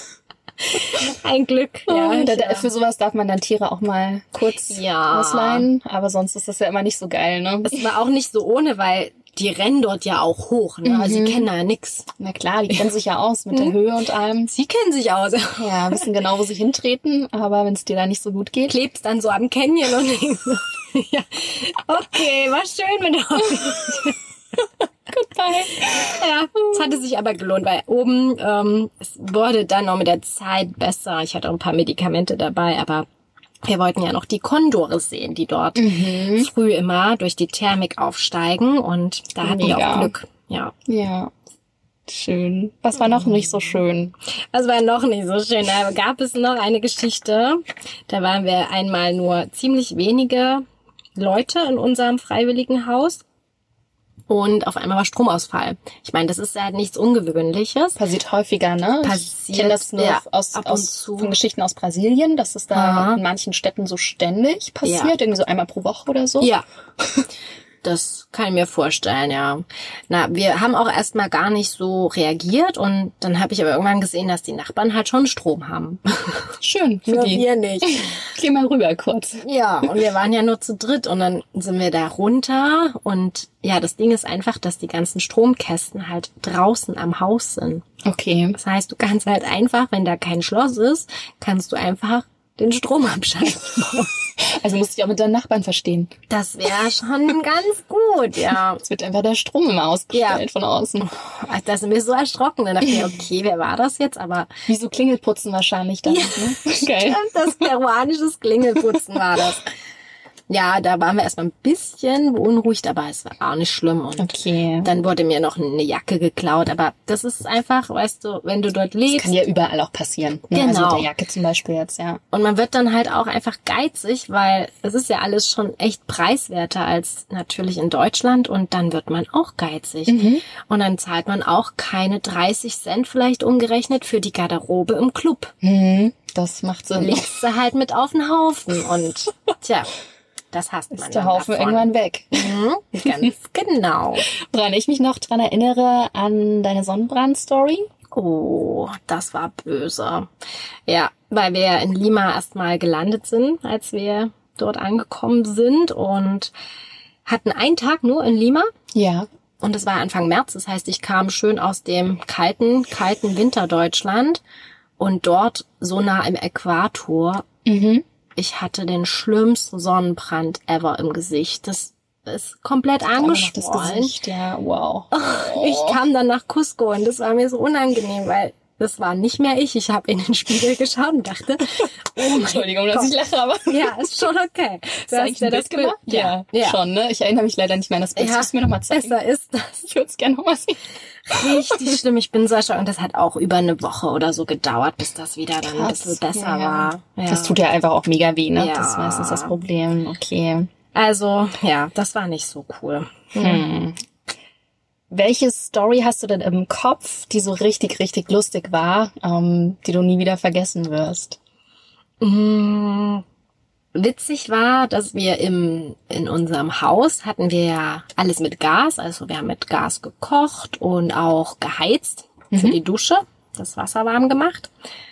Ein Glück. Ja, oh, da, ja. Für sowas darf man dann Tiere auch mal kurz ja. ausleihen. Aber sonst ist das ja immer nicht so geil, ne? Es war auch nicht so ohne, weil die rennen dort ja auch hoch, ne? Mhm. Also sie kennen da ja nix. Na klar, die kennen sich ja aus mit der Höhe und allem. Sie kennen sich aus. Ja, wissen genau, wo sie hintreten. Aber wenn es dir da nicht so gut geht. Klebst dann so am Canyon und denkst so, ja, okay, war schön mit euch. Goodbye. Ja, es hatte sich aber gelohnt, weil oben, ähm, es wurde dann noch mit der Zeit besser. Ich hatte auch ein paar Medikamente dabei, aber wir wollten ja noch die Kondore sehen, die dort mhm. früh immer durch die Thermik aufsteigen und da hatten Mega. wir auch Glück. Ja. Ja. Schön. Was war noch nicht so schön? Was war noch nicht so schön? Da gab es noch eine Geschichte. Da waren wir einmal nur ziemlich wenige Leute in unserem freiwilligen Haus. Und auf einmal war Stromausfall. Ich meine, das ist ja halt nichts Ungewöhnliches. Passiert häufiger, ne? Passiert, ich kenne das nur ja, aus, aus von Geschichten aus Brasilien, dass es da Aha. in manchen Städten so ständig passiert, ja. irgendwie so einmal pro Woche oder so. Ja. Das kann ich mir vorstellen, ja. Na, wir haben auch erstmal gar nicht so reagiert und dann habe ich aber irgendwann gesehen, dass die Nachbarn halt schon Strom haben. Schön für Nur die. wir nicht. Geh mal rüber kurz. Ja, und wir waren ja nur zu dritt und dann sind wir da runter und ja, das Ding ist einfach, dass die ganzen Stromkästen halt draußen am Haus sind. Okay. Das heißt, du kannst halt einfach, wenn da kein Schloss ist, kannst du einfach den Strom abschalten. Also musst du dich auch mit deinen Nachbarn verstehen. Das wäre schon ganz gut, ja. Es wird einfach der Strom immer ausgestellt ja. von außen. Da sind wir so erschrocken. Dann dachte ich, okay, wer war das jetzt? Aber wie so Klingelputzen wahrscheinlich dann. Ja, ne? Geil. Stimmt, das peruanisches Klingelputzen war das. Ja, da waren wir erstmal ein bisschen beunruhigt, aber es war auch nicht schlimm. Und okay. Dann wurde mir noch eine Jacke geklaut. Aber das ist einfach, weißt du, wenn du dort lebst. Das kann ja überall auch passieren. Ne? Genau. Also mit der Jacke zum Beispiel jetzt, ja. Und man wird dann halt auch einfach geizig, weil es ist ja alles schon echt preiswerter als natürlich in Deutschland. Und dann wird man auch geizig. Mhm. Und dann zahlt man auch keine dreißig Cent vielleicht umgerechnet für die Garderobe im Club. Mhm. Das macht Sinn. Legst du halt mit auf den Haufen und tja. Das hasst man. Ist der Haufen davon. Irgendwann weg. Mhm, ganz genau. Woran ich mich noch dran erinnere, an deine Sonnenbrand-Story. Oh, das war böse. Ja, weil wir in Lima erstmal gelandet sind, als wir dort angekommen sind und hatten einen Tag nur in Lima. Ja. Und es war Anfang März, das heißt, ich kam schön aus dem kalten, kalten Winterdeutschland und dort so nah im Äquator. Mhm. Ich hatte den schlimmsten Sonnenbrand ever im Gesicht. Das ist komplett angeschwollen. Das Gesicht, ja, wow. Oh. Ich kam dann nach Cusco und das war mir so unangenehm, weil das war nicht mehr ich. Ich habe in den Spiegel geschaut und dachte, oh mein Entschuldigung, Gott. dass ich lache, aber ja, ist schon okay. Du hast eigentlich ja das gemacht? Ja, ja, schon, ne? Ich erinnere mich leider nicht mehr an das Bild. Ja, das mir noch mal zeigen. Besser ist das. Ich würde es gerne noch mal sehen. Richtig schlimm. Ich bin so erschrocken. Und das hat auch über eine Woche oder so gedauert, bis das wieder dann ein bisschen besser ja, ja. war. Ja. Das tut ja einfach auch mega weh, ne? Ja. Das ist meistens das Problem. Okay. Also, ja, das war nicht so cool. Hm. Welche Story hast du denn im Kopf, die so richtig, richtig lustig war, ähm, die du nie wieder vergessen wirst? Mmh. Witzig war, dass wir im in unserem Haus hatten wir ja alles mit Gas, also wir haben mit Gas gekocht und auch geheizt für mhm. die Dusche, das Wasser warm gemacht.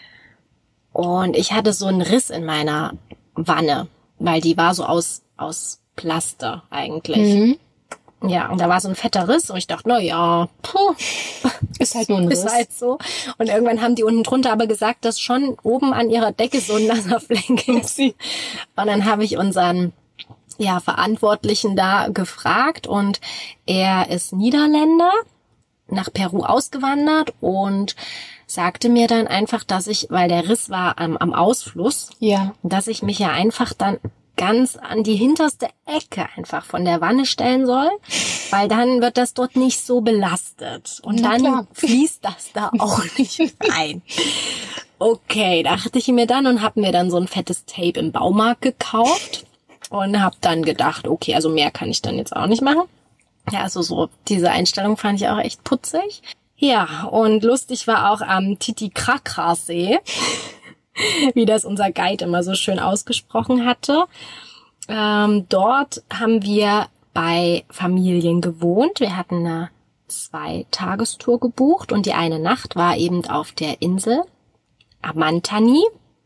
Und ich hatte so einen Riss in meiner Wanne, weil die war so aus aus Plaster eigentlich. Mhm. Ja, und da war so ein fetter Riss und ich dachte, na ja, puh, ist halt nur ein Riss. Ist halt so. Und irgendwann haben die unten drunter aber gesagt, dass schon oben an ihrer Decke so ein nasser Fleck ist. Und dann habe ich unseren ja Verantwortlichen da gefragt und er ist Niederländer, nach Peru ausgewandert und sagte mir dann einfach, dass ich, weil der Riss war am, am Ausfluss, ja, dass ich mich ja einfach dann ganz an die hinterste Ecke einfach von der Wanne stellen soll, weil dann wird das dort nicht so belastet. Und Na dann klar. fließt das da auch nicht rein. Okay, dachte ich mir dann und hab mir dann so ein fettes Tape im Baumarkt gekauft und hab dann gedacht, okay, also mehr kann ich dann jetzt auch nicht machen. Ja, also so diese Einstellung fand ich auch echt putzig. Ja, und lustig war auch am Titicaca-See, wie das unser Guide immer so schön ausgesprochen hatte. Ähm, dort haben wir bei Familien gewohnt. Wir hatten eine Zwei-Tagestour gebucht und die eine Nacht war eben auf der Insel Amantani.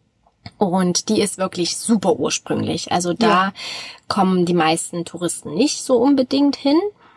Und die ist wirklich super ursprünglich. Also da ja. kommen die meisten Touristen nicht so unbedingt hin.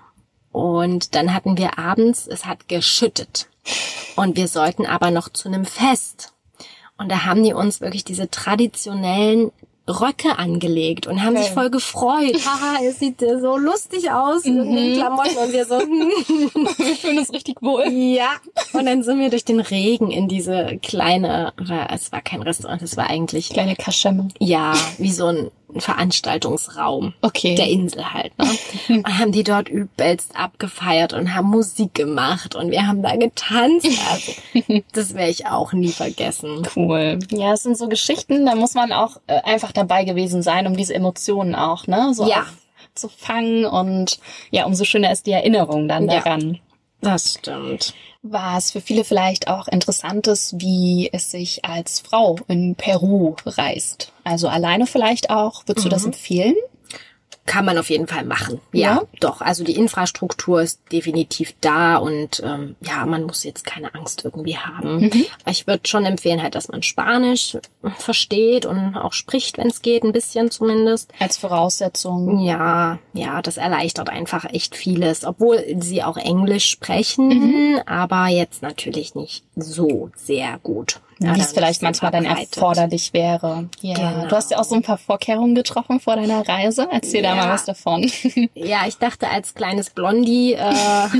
Und dann hatten wir abends, es hat geschüttet. Und wir sollten aber noch zu einem Fest. Und da haben die uns wirklich diese traditionellen Röcke angelegt und haben okay. sich voll gefreut. Haha, es sieht so lustig aus mhm. in den Klamotten. Und wir so, wir fühlen uns richtig wohl. Ja. Und dann sind wir durch den Regen in diese kleine, es war kein Restaurant, es war eigentlich... Kleine Kaschemme. Ja, wie so ein Veranstaltungsraum okay. der Insel halt. Ne? Und haben die dort übelst abgefeiert und haben Musik gemacht und wir haben da getanzt. Also, das werde ich auch nie vergessen. Cool. Ja, es sind so Geschichten, da muss man auch äh, einfach dabei gewesen sein, um diese Emotionen auch, ne, so ja. zu fangen und ja, umso schöner ist die Erinnerung dann daran. Ja, das stimmt. War es für viele vielleicht auch Interessantes, wie es sich als Frau in Peru reist? Also alleine vielleicht auch. Würdest mhm. du das empfehlen? kann man auf jeden Fall machen. Ja, Ja? doch. Also die Infrastruktur ist definitiv da und ähm, ja, man muss jetzt keine Angst irgendwie haben. Mhm. Ich würde schon empfehlen halt, dass man Spanisch versteht und auch spricht, wenn es geht, ein bisschen zumindest. Als Voraussetzung. Ja, ja, das erleichtert einfach echt vieles, obwohl sie auch Englisch sprechen, aber jetzt natürlich nicht so sehr gut. Ja, wie es dann vielleicht ist manchmal dann verbreitet. erforderlich wäre. Ja. Genau. Du hast ja auch so ein paar Vorkehrungen getroffen vor deiner Reise. Erzähl da Ja. mal was davon. Ja, ich dachte, als kleines Blondie äh,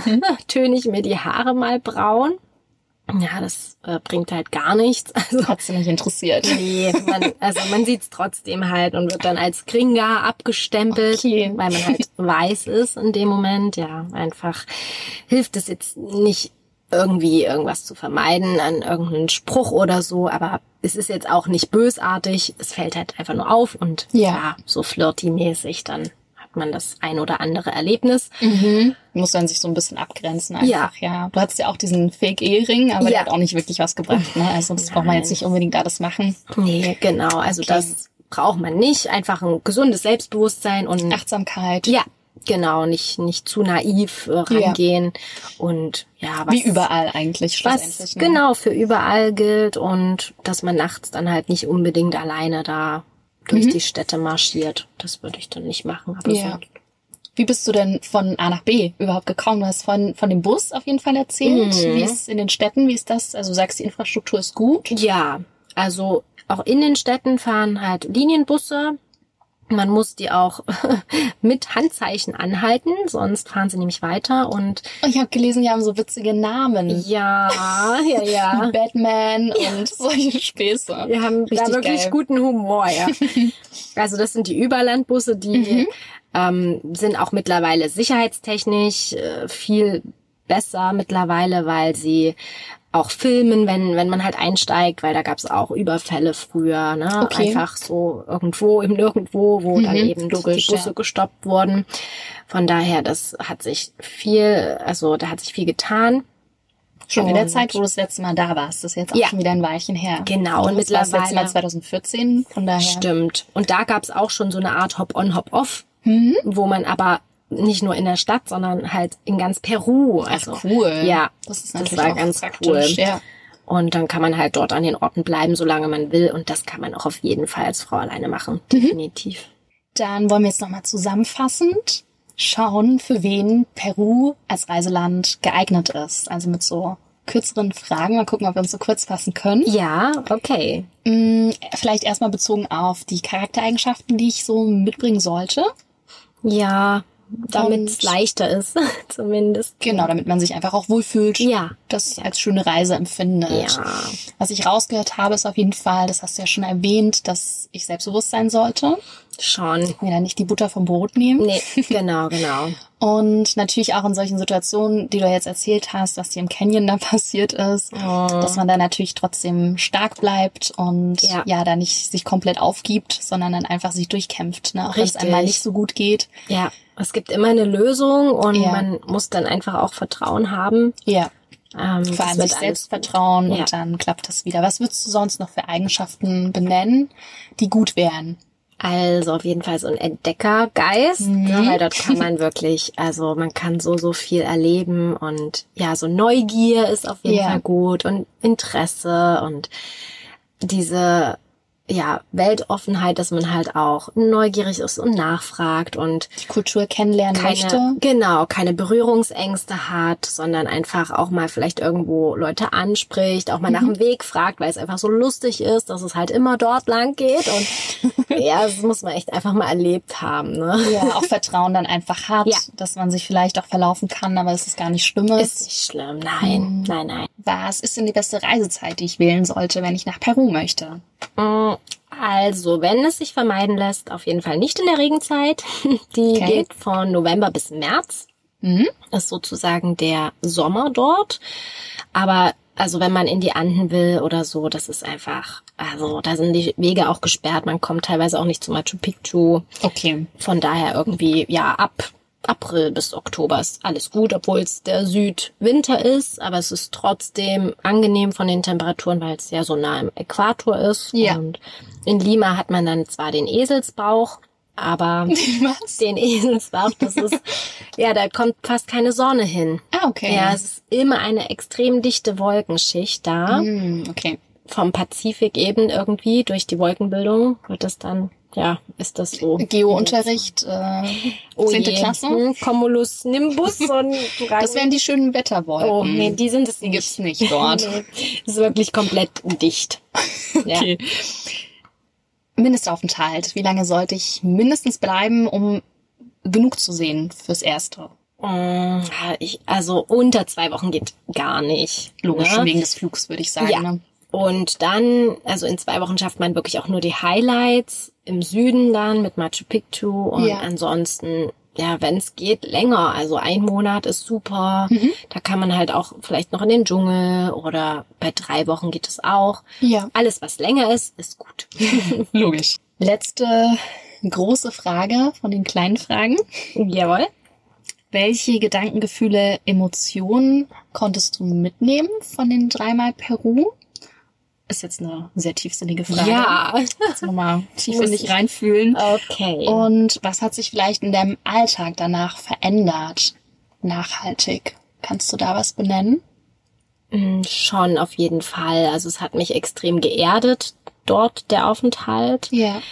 töne ich mir die Haare mal braun. Ja, das äh, bringt halt gar nichts. Also Hat's dich nicht interessiert. nee, man, also man sieht's trotzdem halt und wird dann als Gringa abgestempelt, Okay. weil man halt weiß ist in dem Moment. Ja, einfach hilft es jetzt nicht irgendwie irgendwas zu vermeiden an irgendeinen Spruch oder so, aber es ist jetzt auch nicht bösartig, es fällt halt einfach nur auf und Ja. ja, so flirty-mäßig, dann hat man das ein oder andere Erlebnis. Mhm. Muss man sich so ein bisschen abgrenzen einfach, ja. Du hattest ja auch diesen Fake-Ehering, aber Ja. der hat auch nicht wirklich was gebracht, ne? Also das braucht man jetzt Nein. nicht unbedingt alles machen. Nee, genau, also Okay. das braucht man nicht, einfach ein gesundes Selbstbewusstsein und Achtsamkeit. ja, genau, nicht nicht zu naiv äh, rangehen und ja, was Wie überall eigentlich was schlussendlich. ne? genau für überall gilt und dass man nachts dann halt nicht unbedingt alleine da durch die Städte marschiert. Das würde ich dann nicht machen, aber Ja. sonst. Wie bist du denn von A nach B überhaupt gekommen? Du hast von, von dem Bus auf jeden Fall erzählt. Mhm. Wie ist es in den Städten? Wie ist das? Also du sagst, die Infrastruktur ist gut. Ja, also auch in den Städten fahren halt Linienbusse. Man muss die auch mit Handzeichen anhalten, sonst fahren sie nämlich weiter und Oh, ich habe gelesen, die haben so witzige Namen. ja, ja, ja. Batman und solche Späße. Wir haben da Richtig wirklich geil. guten Humor, ja. Also das sind die Überlandbusse, die Mhm. ähm, sind auch mittlerweile sicherheitstechnisch äh, viel besser mittlerweile, weil sie auch filmen, wenn wenn man halt einsteigt, weil da gab's auch Überfälle früher, ne? Okay. Einfach so irgendwo im Nirgendwo, wo dann Mhm, eben logisch, die Busse ja. gestoppt wurden. Von daher, das hat sich viel, also da hat sich viel getan. Schon in der Und- Zeit, wo du das letzte Mal da warst. Das ist jetzt auch Ja. schon wieder ein Weilchen her. Genau, und das war das letzte Mal mittlerweile- zwanzig vierzehn, von daher. Stimmt. Und da gab's auch schon so eine Art Hop-on, Hop-off, Mhm. wo man aber nicht nur in der Stadt, sondern halt in ganz Peru. Also Ach, cool. Ja, Das ist das natürlich war auch ganz praktisch. cool. Ja. Und dann kann man halt dort an den Orten bleiben, solange man will. Und das kann man auch auf jeden Fall als Frau alleine machen. Mhm. Definitiv. Dann wollen wir jetzt nochmal zusammenfassend schauen, für wen Peru als Reiseland geeignet ist. Also mit so kürzeren Fragen. Mal gucken, ob wir uns so kurz fassen können. Ja, okay. Mm, Vielleicht erstmal bezogen auf die Charaktereigenschaften, die ich so mitbringen sollte. Ja, damit Und- es leichter ist, zumindest. Genau, damit man sich einfach auch wohlfühlt. Ja. Das als schöne Reise empfindet. Ja. Was ich rausgehört habe, ist auf jeden Fall, das hast du ja schon erwähnt, dass ich selbstbewusst sein sollte. Schon. Mir da nicht die Butter vom Brot nehmen. Nee, genau, genau. Und natürlich auch in solchen Situationen, die du jetzt erzählt hast, was dir im Canyon da passiert ist, dass man da natürlich trotzdem stark bleibt und ja, Ja. da nicht sich komplett aufgibt, sondern dann einfach sich durchkämpft, ne? Auch wenn es Richtig. einmal nicht so gut geht. Ja, es gibt immer eine Lösung und Ja. man muss dann einfach auch Vertrauen haben. Ja. Ähm, Vor das allem wird sich alles selbst vertrauen Ja. und dann klappt das wieder. Was würdest du sonst noch für Eigenschaften benennen, die gut wären? Also auf jeden Fall so ein Entdeckergeist, Mhm. ne, weil dort kann man wirklich, also man kann so, so viel erleben und ja, so Neugier ist auf jeden Ja. Fall gut und Interesse und diese, ja, Weltoffenheit, dass man halt auch neugierig ist und nachfragt und Die Kultur kennenlernen möchte? keine, genau, keine Berührungsängste hat, sondern einfach auch mal vielleicht irgendwo Leute anspricht, auch mal nach dem Weg fragt, weil es einfach so lustig ist, dass es halt immer dort lang geht und ja, das muss man echt einfach mal erlebt haben, ne? Ja, auch Vertrauen dann einfach hat, Ja. dass man sich vielleicht auch verlaufen kann, aber es ist gar nicht schlimm Ist nicht schlimm, nein, nein, nein. Was ist denn die beste Reisezeit, die ich wählen sollte, wenn ich nach Peru möchte? Mm, Also, wenn es sich vermeiden lässt, auf jeden Fall nicht in der Regenzeit. Die Okay. geht von November bis März. Mhm. Ist sozusagen der Sommer dort. Aber also wenn man in die Anden will oder so, das ist einfach, also da sind die Wege auch gesperrt. Man kommt teilweise auch nicht zu Machu Picchu. Okay. Von daher irgendwie, ja, ab April bis Oktober ist alles gut, obwohl es der Südwinter ist, aber es ist trotzdem angenehm von den Temperaturen, weil es ja so nah am Äquator ist. Ja. Und in Lima hat man dann zwar den Eselsbauch, Aber Was? den Eselsbauch, das ist, ja, da kommt fast keine Sonne hin. Ah, okay. Ja, es ist immer eine extrem dichte Wolkenschicht da. Mm, okay. Vom Pazifik eben irgendwie durch die Wolkenbildung wird das dann, ja, ist das so. Geo-Unterricht, äh, Oh zehnte je. Klasse. Hm, Cumulus Nimbus und Das wären die schönen Wetterwolken. Oh, nee, die sind es Die nicht. gibt's nicht dort. Nee, das ist wirklich komplett dicht. Okay. Mindestaufenthalt. Wie lange sollte ich mindestens bleiben, um genug zu sehen fürs Erste? Ja. Ich, also unter zwei Wochen geht gar nicht. Logisch, ne? wegen des Flugs, würde ich sagen. Ja. Ne? Und dann, also in zwei Wochen schafft man wirklich auch nur die Highlights im Süden dann mit Machu Picchu und Ja. ansonsten, ja, wenn es geht, länger. Also ein Monat ist super. Mhm. Da kann man halt auch vielleicht noch in den Dschungel oder bei drei Wochen geht es auch. Ja. Alles, was länger ist, ist gut. Logisch. Letzte große Frage von den kleinen Fragen. Jawohl. Welche Gedanken, Gefühle, Emotionen konntest du mitnehmen von den dreimal Peru? Ist jetzt eine sehr tiefsinnige Frage. Ja. Jetzt nochmal tief Muss in dich ich- reinfühlen. Okay. Und was hat sich vielleicht in deinem Alltag danach verändert? Nachhaltig. Kannst du da was benennen? Mm, Schon auf jeden Fall. Also es hat mich extrem geerdet, dort der Aufenthalt. Ja.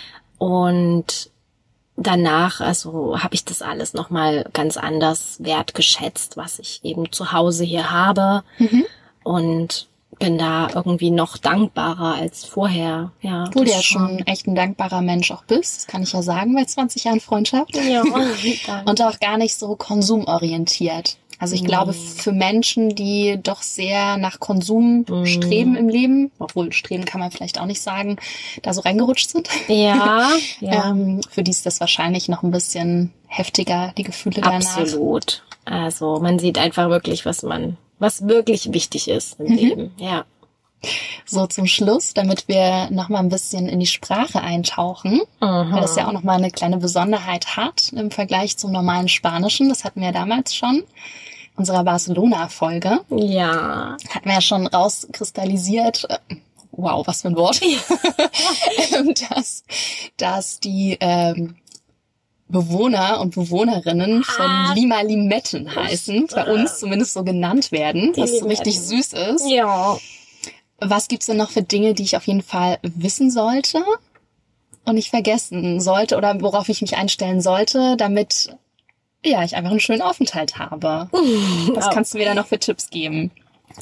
Und danach, also habe ich das alles nochmal ganz anders wertgeschätzt, was ich eben zu Hause hier habe. Mhm. Und bin da irgendwie noch dankbarer als vorher. Ja, Obwohl du das ja schon echt ein dankbarer Mensch auch bist, das kann ich ja sagen, bei zwanzig Jahren Freundschaft. Ja, danke. Und auch gar nicht so konsumorientiert. Also ich Nee. glaube, für Menschen, die doch sehr nach Konsum Mhm. streben im Leben, obwohl streben kann man vielleicht auch nicht sagen, da so reingerutscht sind, Ja, ja. ähm, für die ist das wahrscheinlich noch ein bisschen heftiger, die Gefühle danach. Absolut. Also man sieht einfach wirklich, was man, was wirklich wichtig ist im Leben. Ja. So zum Schluss, damit wir noch mal ein bisschen in die Sprache eintauchen, weil das ja auch noch mal eine kleine Besonderheit hat im Vergleich zum normalen Spanischen. Das hatten wir damals schon. In unserer Barcelona-Folge Ja. hatten wir ja schon rauskristallisiert, äh, wow, was für ein Wort, ähm, dass, dass die ähm, Bewohner und Bewohnerinnen von Ah. Lima Limetten heißen, bei uns zumindest so genannt werden, Die was Limetten. richtig süß ist. Ja. Was gibt's denn noch für Dinge, die ich auf jeden Fall wissen sollte und nicht vergessen sollte oder worauf ich mich einstellen sollte, damit ja ich einfach einen schönen Aufenthalt habe? Was kannst du mir da noch für Tipps geben?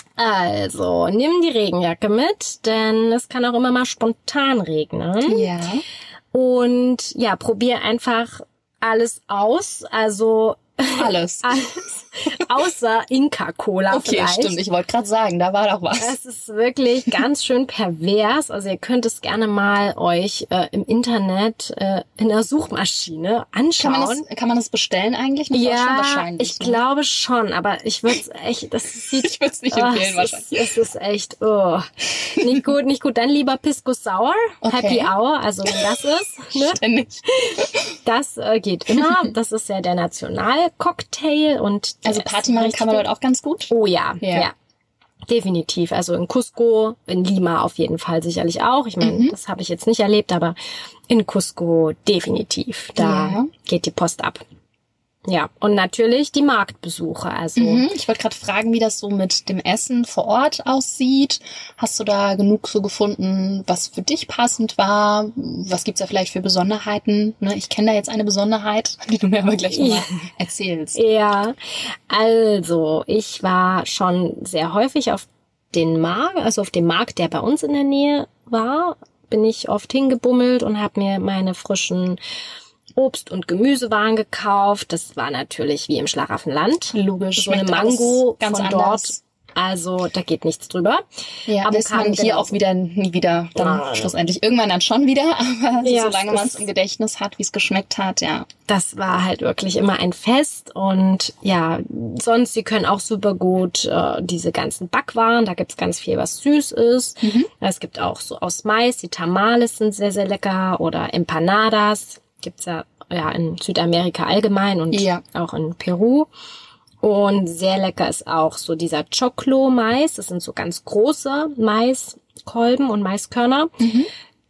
Also, nimm die Regenjacke mit, denn es kann auch immer mal spontan regnen. Ja. Und ja, probier einfach alles aus. Also Alles. alles außer Inka-Cola Okay, vielleicht. stimmt. Ich wollte gerade sagen, da war doch was. Es ist wirklich ganz schön pervers. Also ihr könnt es gerne mal euch äh, im Internet äh, in der Suchmaschine Kann anschauen. man das, kann man das bestellen eigentlich? Nach Deutschland? Ja, Wahrscheinlich. ich ne? glaube schon, aber ich würde es echt, das sieht, Ich würde es nicht oh, empfehlen, es wahrscheinlich. ist, es ist echt, oh, nicht gut, nicht gut. Dann lieber Pisco Sour, Okay. Happy Hour, also wenn das ist, ne, Ständig. das äh, geht immer. Das ist ja der Nationalcocktail und der Also ist Party machen richtig kann man gut. dort auch ganz gut. Oh ja, Ja. ja. Definitiv. Also in Cusco, in Lima auf jeden Fall sicherlich auch. Ich meine, Mhm. das habe ich jetzt nicht erlebt, aber in Cusco definitiv. Da Ja. geht die Post ab. Ja, und natürlich die Marktbesuche. Also Mhm. Ich wollte gerade fragen, wie das so mit dem Essen vor Ort aussieht. Hast du da genug so gefunden, was für dich passend war? Was gibt's da vielleicht für Besonderheiten? Ne, ich kenne da jetzt eine Besonderheit, die du mir aber gleich mal Ja. erzählst. ja, also ich war schon sehr häufig auf den Markt, also auf dem Markt, der bei uns in der Nähe war, bin ich oft hingebummelt und habe mir meine frischen Obst- und Gemüsewaren gekauft. Das war natürlich wie im Schlaraffenland. Logisch. So eine schmeckt alles Mango ganz von anders. dort. Also da geht nichts drüber. Ja, lässt man Avocado hier genauso. auch wieder nie wieder, dann Nein. schlussendlich. Irgendwann dann schon wieder, aber Ja, solange es man es ist- im Gedächtnis hat, wie es geschmeckt hat, ja. Das war halt wirklich immer ein Fest. Und ja, sonst, sie können auch super gut äh, diese ganzen Backwaren. Da gibt's ganz viel, was süß ist. Mhm. Es gibt auch so aus Mais. Die Tamales sind sehr, sehr lecker. Oder Empanadas. Gibt's ja, ja in Südamerika allgemein und Ja. auch in Peru. Und sehr lecker ist auch so dieser Choclo-Mais. Das sind so ganz große Maiskolben und Maiskörner.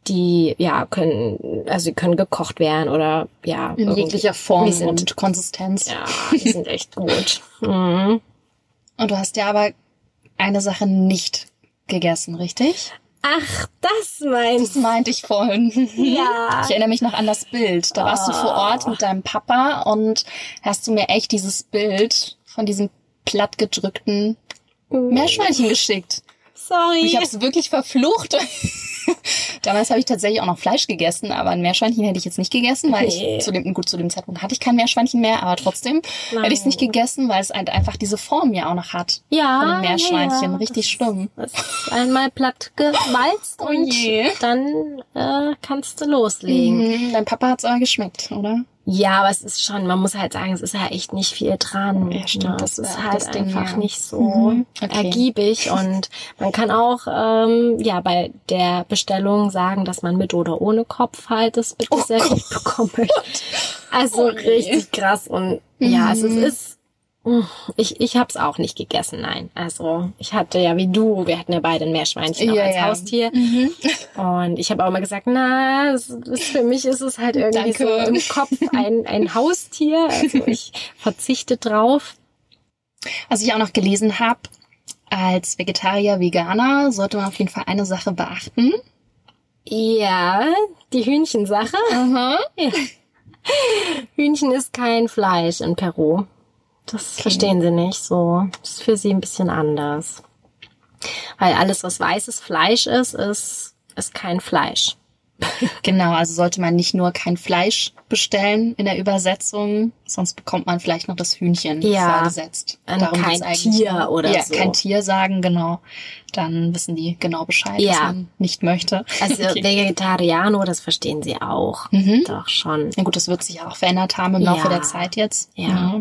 die, ja, können, also sie können gekocht werden oder, ja. In jeglicher Form sind, und Konsistenz. Ja, die sind echt gut. Mhm. Und du hast ja aber eine Sache nicht gegessen, richtig? Ach, das meinst Das meinte ich vorhin. Ja. Ich erinnere mich noch an das Bild. Da warst Oh. du vor Ort mit deinem Papa und hast du mir echt dieses Bild von diesem plattgedrückten Meerschweinchen geschickt. Sorry. Und ich habe es wirklich verflucht. Damals habe ich tatsächlich auch noch Fleisch gegessen, aber ein Meerschweinchen hätte ich jetzt nicht gegessen, weil Nee. ich zu dem, gut, zu dem Zeitpunkt hatte ich kein Meerschweinchen mehr, aber trotzdem Nein. hätte ich es nicht gegessen, weil es halt einfach diese Form ja auch noch hat. Ja, Von dem Meerschweinchen. ja, Richtig das, schlimm. Das ist einmal platt gewalzt Oh und je. dann äh, kannst du loslegen. Mhm, dein Papa hat es aber geschmeckt, oder? Ja, aber es ist schon, man muss halt sagen, es ist ja echt nicht viel dran. Ja, stimmt, ne? das Das ist war halt das Ding, einfach ja. nicht so Mhm, okay. ergiebig und man kann auch ähm, ja bei der Bestellung sagen, dass man mit oder ohne Kopf halt das bitte Oh sehr Gott. gut bekommen möchte. Also Oh je. richtig krass und ja, es ist, Mhm. ist ich, ich habe es auch nicht gegessen, nein. Also ich hatte ja wie du, wir hatten ja beide ein Meerschweinchen auch Ja, als ja. Haustier. Mhm. Und ich habe auch immer gesagt, na, das, das, für mich ist es halt irgendwie Danke. so im Kopf ein, ein Haustier. Also ich verzichte drauf. Was ich auch noch gelesen habe, als Vegetarier, Veganer sollte man auf jeden Fall eine Sache beachten. Ja, die Hühnchensache. Aha. Ja. Hühnchen ist kein Fleisch in Peru. Das Okay. verstehen sie nicht so. Das ist für sie ein bisschen anders. Weil alles, was weißes Fleisch ist, ist, ist kein Fleisch. Genau, also sollte man nicht nur kein Fleisch bestellen in der Übersetzung, sonst bekommt man vielleicht noch das Hühnchen Ja, vorgesetzt. ein- Darum kein geht's eigentlich Tier nur. oder ja, so. kein Tier sagen, genau. Dann wissen die genau Bescheid, Ja. was man nicht möchte. Also Okay. Vegetariano, das verstehen sie auch. Mhm. Doch schon. Ja gut, das wird sich ja auch verändert haben im Laufe Ja. der Zeit jetzt. Ja.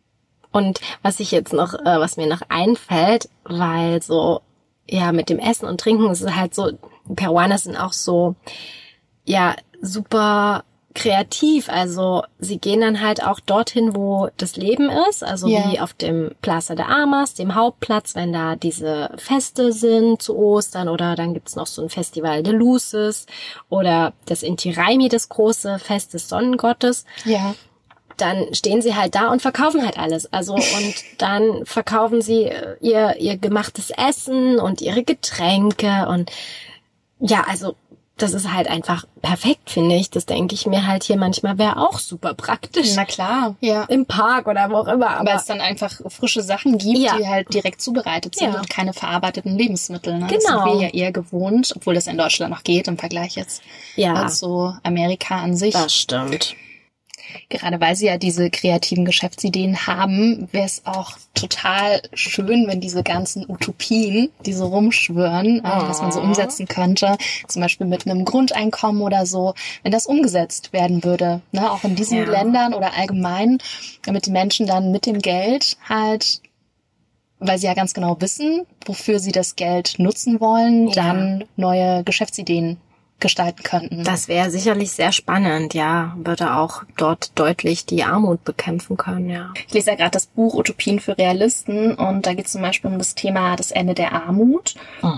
Und was ich jetzt noch, äh, was mir noch einfällt, weil so, ja, mit dem Essen und Trinken ist es halt so, Peruaner sind auch so, ja, super kreativ. Also sie gehen dann halt auch dorthin, wo das Leben ist. Also Ja. wie auf dem Plaza de Armas, dem Hauptplatz, wenn da diese Feste sind zu Ostern oder dann gibt's noch so ein Festival de Luces oder das Inti Raymi, das große Fest des Sonnengottes. Ja. Dann stehen sie halt da und verkaufen halt alles. Also und dann verkaufen sie äh, ihr ihr gemachtes Essen und ihre Getränke und ja, also das ist halt einfach perfekt, finde ich. Das denke ich mir halt hier manchmal wäre auch super praktisch. Na klar. Ja. Im Park oder wo auch immer. Aber Aber es dann einfach frische Sachen gibt, Ja. die halt direkt zubereitet sind Ja. und keine verarbeiteten Lebensmittel. Ne? Das Genau. sind wir ja eher gewohnt, obwohl das in Deutschland noch geht im Vergleich jetzt ja, äh, zu Amerika an sich. das stimmt. Gerade weil sie ja diese kreativen Geschäftsideen haben, wäre es auch total schön, wenn diese ganzen Utopien, die so rumschwören, äh, was man so umsetzen könnte, zum Beispiel mit einem Grundeinkommen oder so, wenn das umgesetzt werden würde, ne, auch in diesen Ja. Ländern oder allgemein, damit die Menschen dann mit dem Geld halt, weil sie ja ganz genau wissen, wofür sie das Geld nutzen wollen, Ja. dann neue Geschäftsideen gestalten könnten. Das wäre sicherlich sehr spannend, ja. Würde auch dort deutlich die Armut bekämpfen können, ja. Ich lese ja gerade das Buch Utopien für Realisten und da geht es zum Beispiel um das Thema das Ende der Armut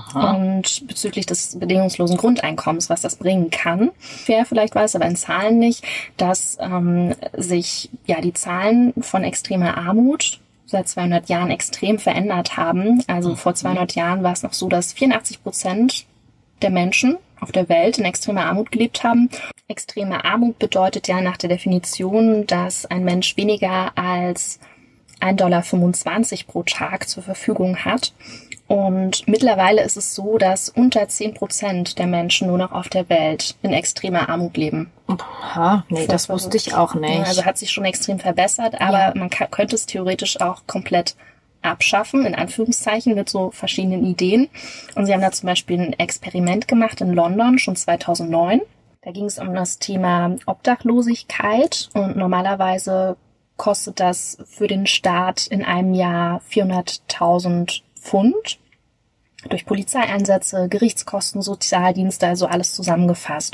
und bezüglich des bedingungslosen Grundeinkommens, was das bringen kann. Wer vielleicht weiß, aber in Zahlen nicht, dass ähm, sich ja die Zahlen von extremer Armut seit zweihundert Jahren extrem verändert haben. Also vor zweihundert Jahren war es noch so, dass vierundachtzig Prozent der Menschen auf der Welt in extremer Armut gelebt haben. Extreme Armut bedeutet ja nach der Definition, dass ein Mensch weniger als ein Komma fünfundzwanzig Dollar pro Tag zur Verfügung hat. Und mittlerweile ist es so, dass unter zehn Prozent der Menschen nur noch auf der Welt in extremer Armut leben. Aha, nee, das wusste ich auch nicht. Also hat sich schon extrem verbessert, aber Ja. man kann, könnte es theoretisch auch komplett abschaffen, in Anführungszeichen, mit so verschiedenen Ideen. Und sie haben da zum Beispiel ein Experiment gemacht in London, schon zweitausendneun. Da ging es um das Thema Obdachlosigkeit und normalerweise kostet das für den Staat in einem Jahr vierhunderttausend Pfund. Durch Polizeieinsätze, Gerichtskosten, Sozialdienste, also alles zusammengefasst.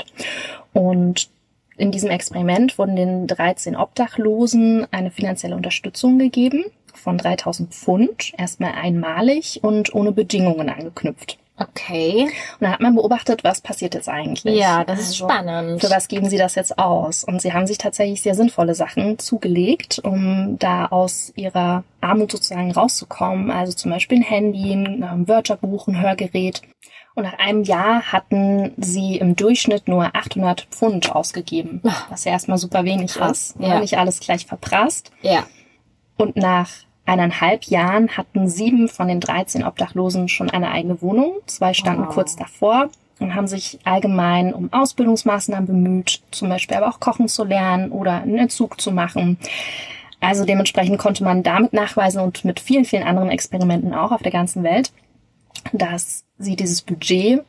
Und in diesem Experiment wurden den dreizehn Obdachlosen eine finanzielle Unterstützung gegeben von dreitausend Pfund, erstmal einmalig und ohne Bedingungen angeknüpft. Okay. Und dann hat man beobachtet, was passiert jetzt eigentlich. Ja, das ist Also, spannend. Für was geben sie das jetzt aus? Und sie haben sich tatsächlich sehr sinnvolle Sachen zugelegt, um da aus ihrer Armut sozusagen rauszukommen. Also zum Beispiel ein Handy, ein Wörterbuch, ein Hörgerät. Und nach einem Jahr hatten sie im Durchschnitt nur achthundert Pfund ausgegeben, was ja erstmal super wenig Krass, ist. ja. Nicht alles gleich verprasst. Ja. Und nach eineinhalb Jahren hatten sieben von den dreizehn Obdachlosen schon eine eigene Wohnung. Zwei standen Wow. kurz davor und haben sich allgemein um Ausbildungsmaßnahmen bemüht, zum Beispiel aber auch kochen zu lernen oder einen Entzug zu machen. Also dementsprechend konnte man damit nachweisen und mit vielen, vielen anderen Experimenten auch auf der ganzen Welt, dass sie dieses Budget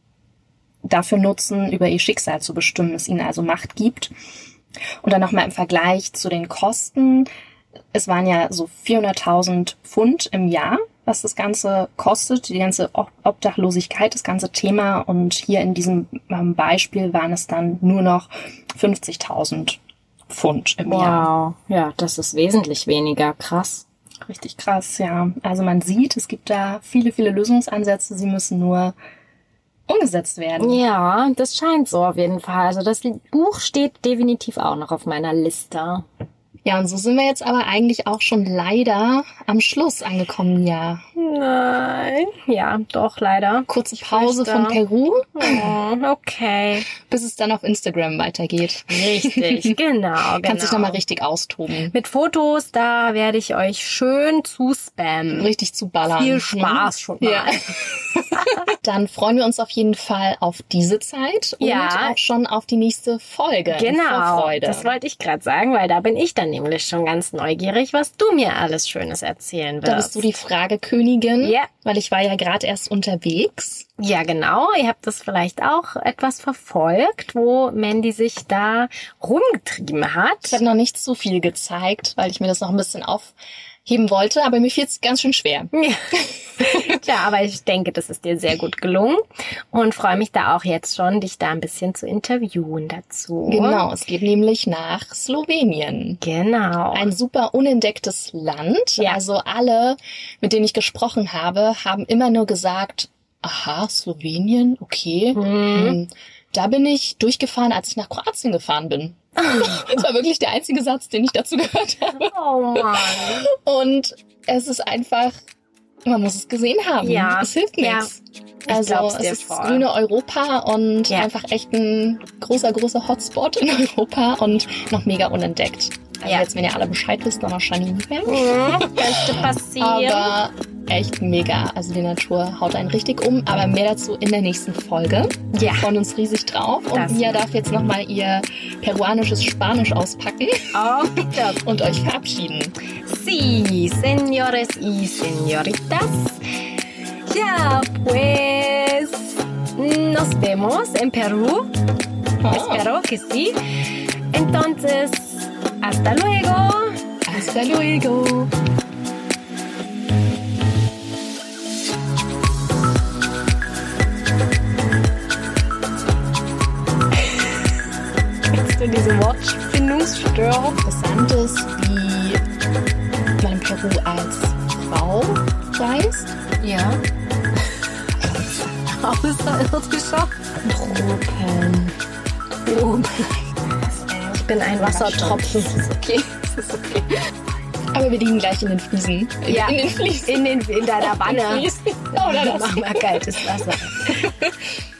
dafür nutzen, über ihr Schicksal zu bestimmen, es ihnen also Macht gibt. Und dann nochmal im Vergleich zu den Kosten. Es waren ja so vierhunderttausend Pfund im Jahr, was das Ganze kostet, die ganze Obdachlosigkeit, das ganze Thema. Und hier in diesem Beispiel waren es dann nur noch fünfzigtausend Pfund im Jahr. Wow. Ja, das ist wesentlich weniger. Krass. Richtig krass, ja. Also man sieht, es gibt da viele, viele Lösungsansätze. Sie müssen nur umgesetzt werden. Ja, das scheint so auf jeden Fall. Also das Buch steht definitiv auch noch auf meiner Liste. Ja, und so sind wir jetzt aber eigentlich auch schon leider am Schluss angekommen, ja. Nein. Ja, doch, leider. Kurze Pause fürchte. von Peru, Oh, okay. bis es dann auf Instagram weitergeht. Richtig, genau, genau. Kannst dich nochmal richtig austoben. Mit Fotos, da werde ich euch schön zuspammen. Richtig zu ballern. Viel Spaß schon mal. Ja. Dann freuen wir uns auf jeden Fall auf diese Zeit und Ja. auch schon auf die nächste Folge. in Genau, Vorfreude. das wollte ich gerade sagen, weil da bin ich dann nämlich schon ganz neugierig, was du mir alles Schönes erzählen wirst. Da bist du die Fragekönigin, Ja. weil ich war ja gerade erst unterwegs. Ja, genau. Ihr habt das vielleicht auch etwas verfolgt, wo Mandy sich da rumgetrieben hat. Ich habe noch nicht so viel gezeigt, weil ich mir das noch ein bisschen aufheben wollte, aber mir fiel es ganz schön schwer. Ja. Tja, aber ich denke, das ist dir sehr gut gelungen und freue mich da auch jetzt schon, dich da ein bisschen zu interviewen dazu. Genau, es geht nämlich nach Slowenien. Genau. Ein super unentdecktes Land. Ja. Also alle, mit denen ich gesprochen habe, haben immer nur gesagt, aha, Slowenien, okay. Hm. Da bin ich durchgefahren, als ich nach Kroatien gefahren bin. Das war wirklich der einzige Satz, den ich dazu gehört habe. Oh Mann. Und es ist einfach, man muss es gesehen haben. Ja. Es hilft Ja. nichts. Ich Also glaub's es dir ist das voll. grüne Europa und Ja. einfach echt ein großer, großer Hotspot in Europa und noch mega unentdeckt. Also Ja. jetzt, wenn ihr alle Bescheid wisst, dann wahrscheinlich nicht mehr. Mhm, könnte passieren. Aber echt mega. Also die Natur haut einen richtig um. Aber mehr dazu in der nächsten Folge. Ja. Wir freuen uns riesig drauf. Und Das- Mia darf jetzt nochmal ihr peruanisches Spanisch auspacken Oh, bitte. und euch verabschieden. Sí, señores y señoritas. Ya, pues nos vemos en Perú. Ah. Espero que sí. Entonces, hasta luego. Hasta luego. Kennst du diese Wortfindungsstörung? Interessant ist, wie man in Peru als Frau reist. Ja. Außerirdischer. Tropen. Tropen. Ich bin ein Wassertropfen. Das ist okay. Das ist okay. Aber wir liegen gleich in den Fliesen. In, Ja. in den Fliesen. In, den, in deiner Wanne. Fließen. Oder das. Mach mal kaltes Wasser.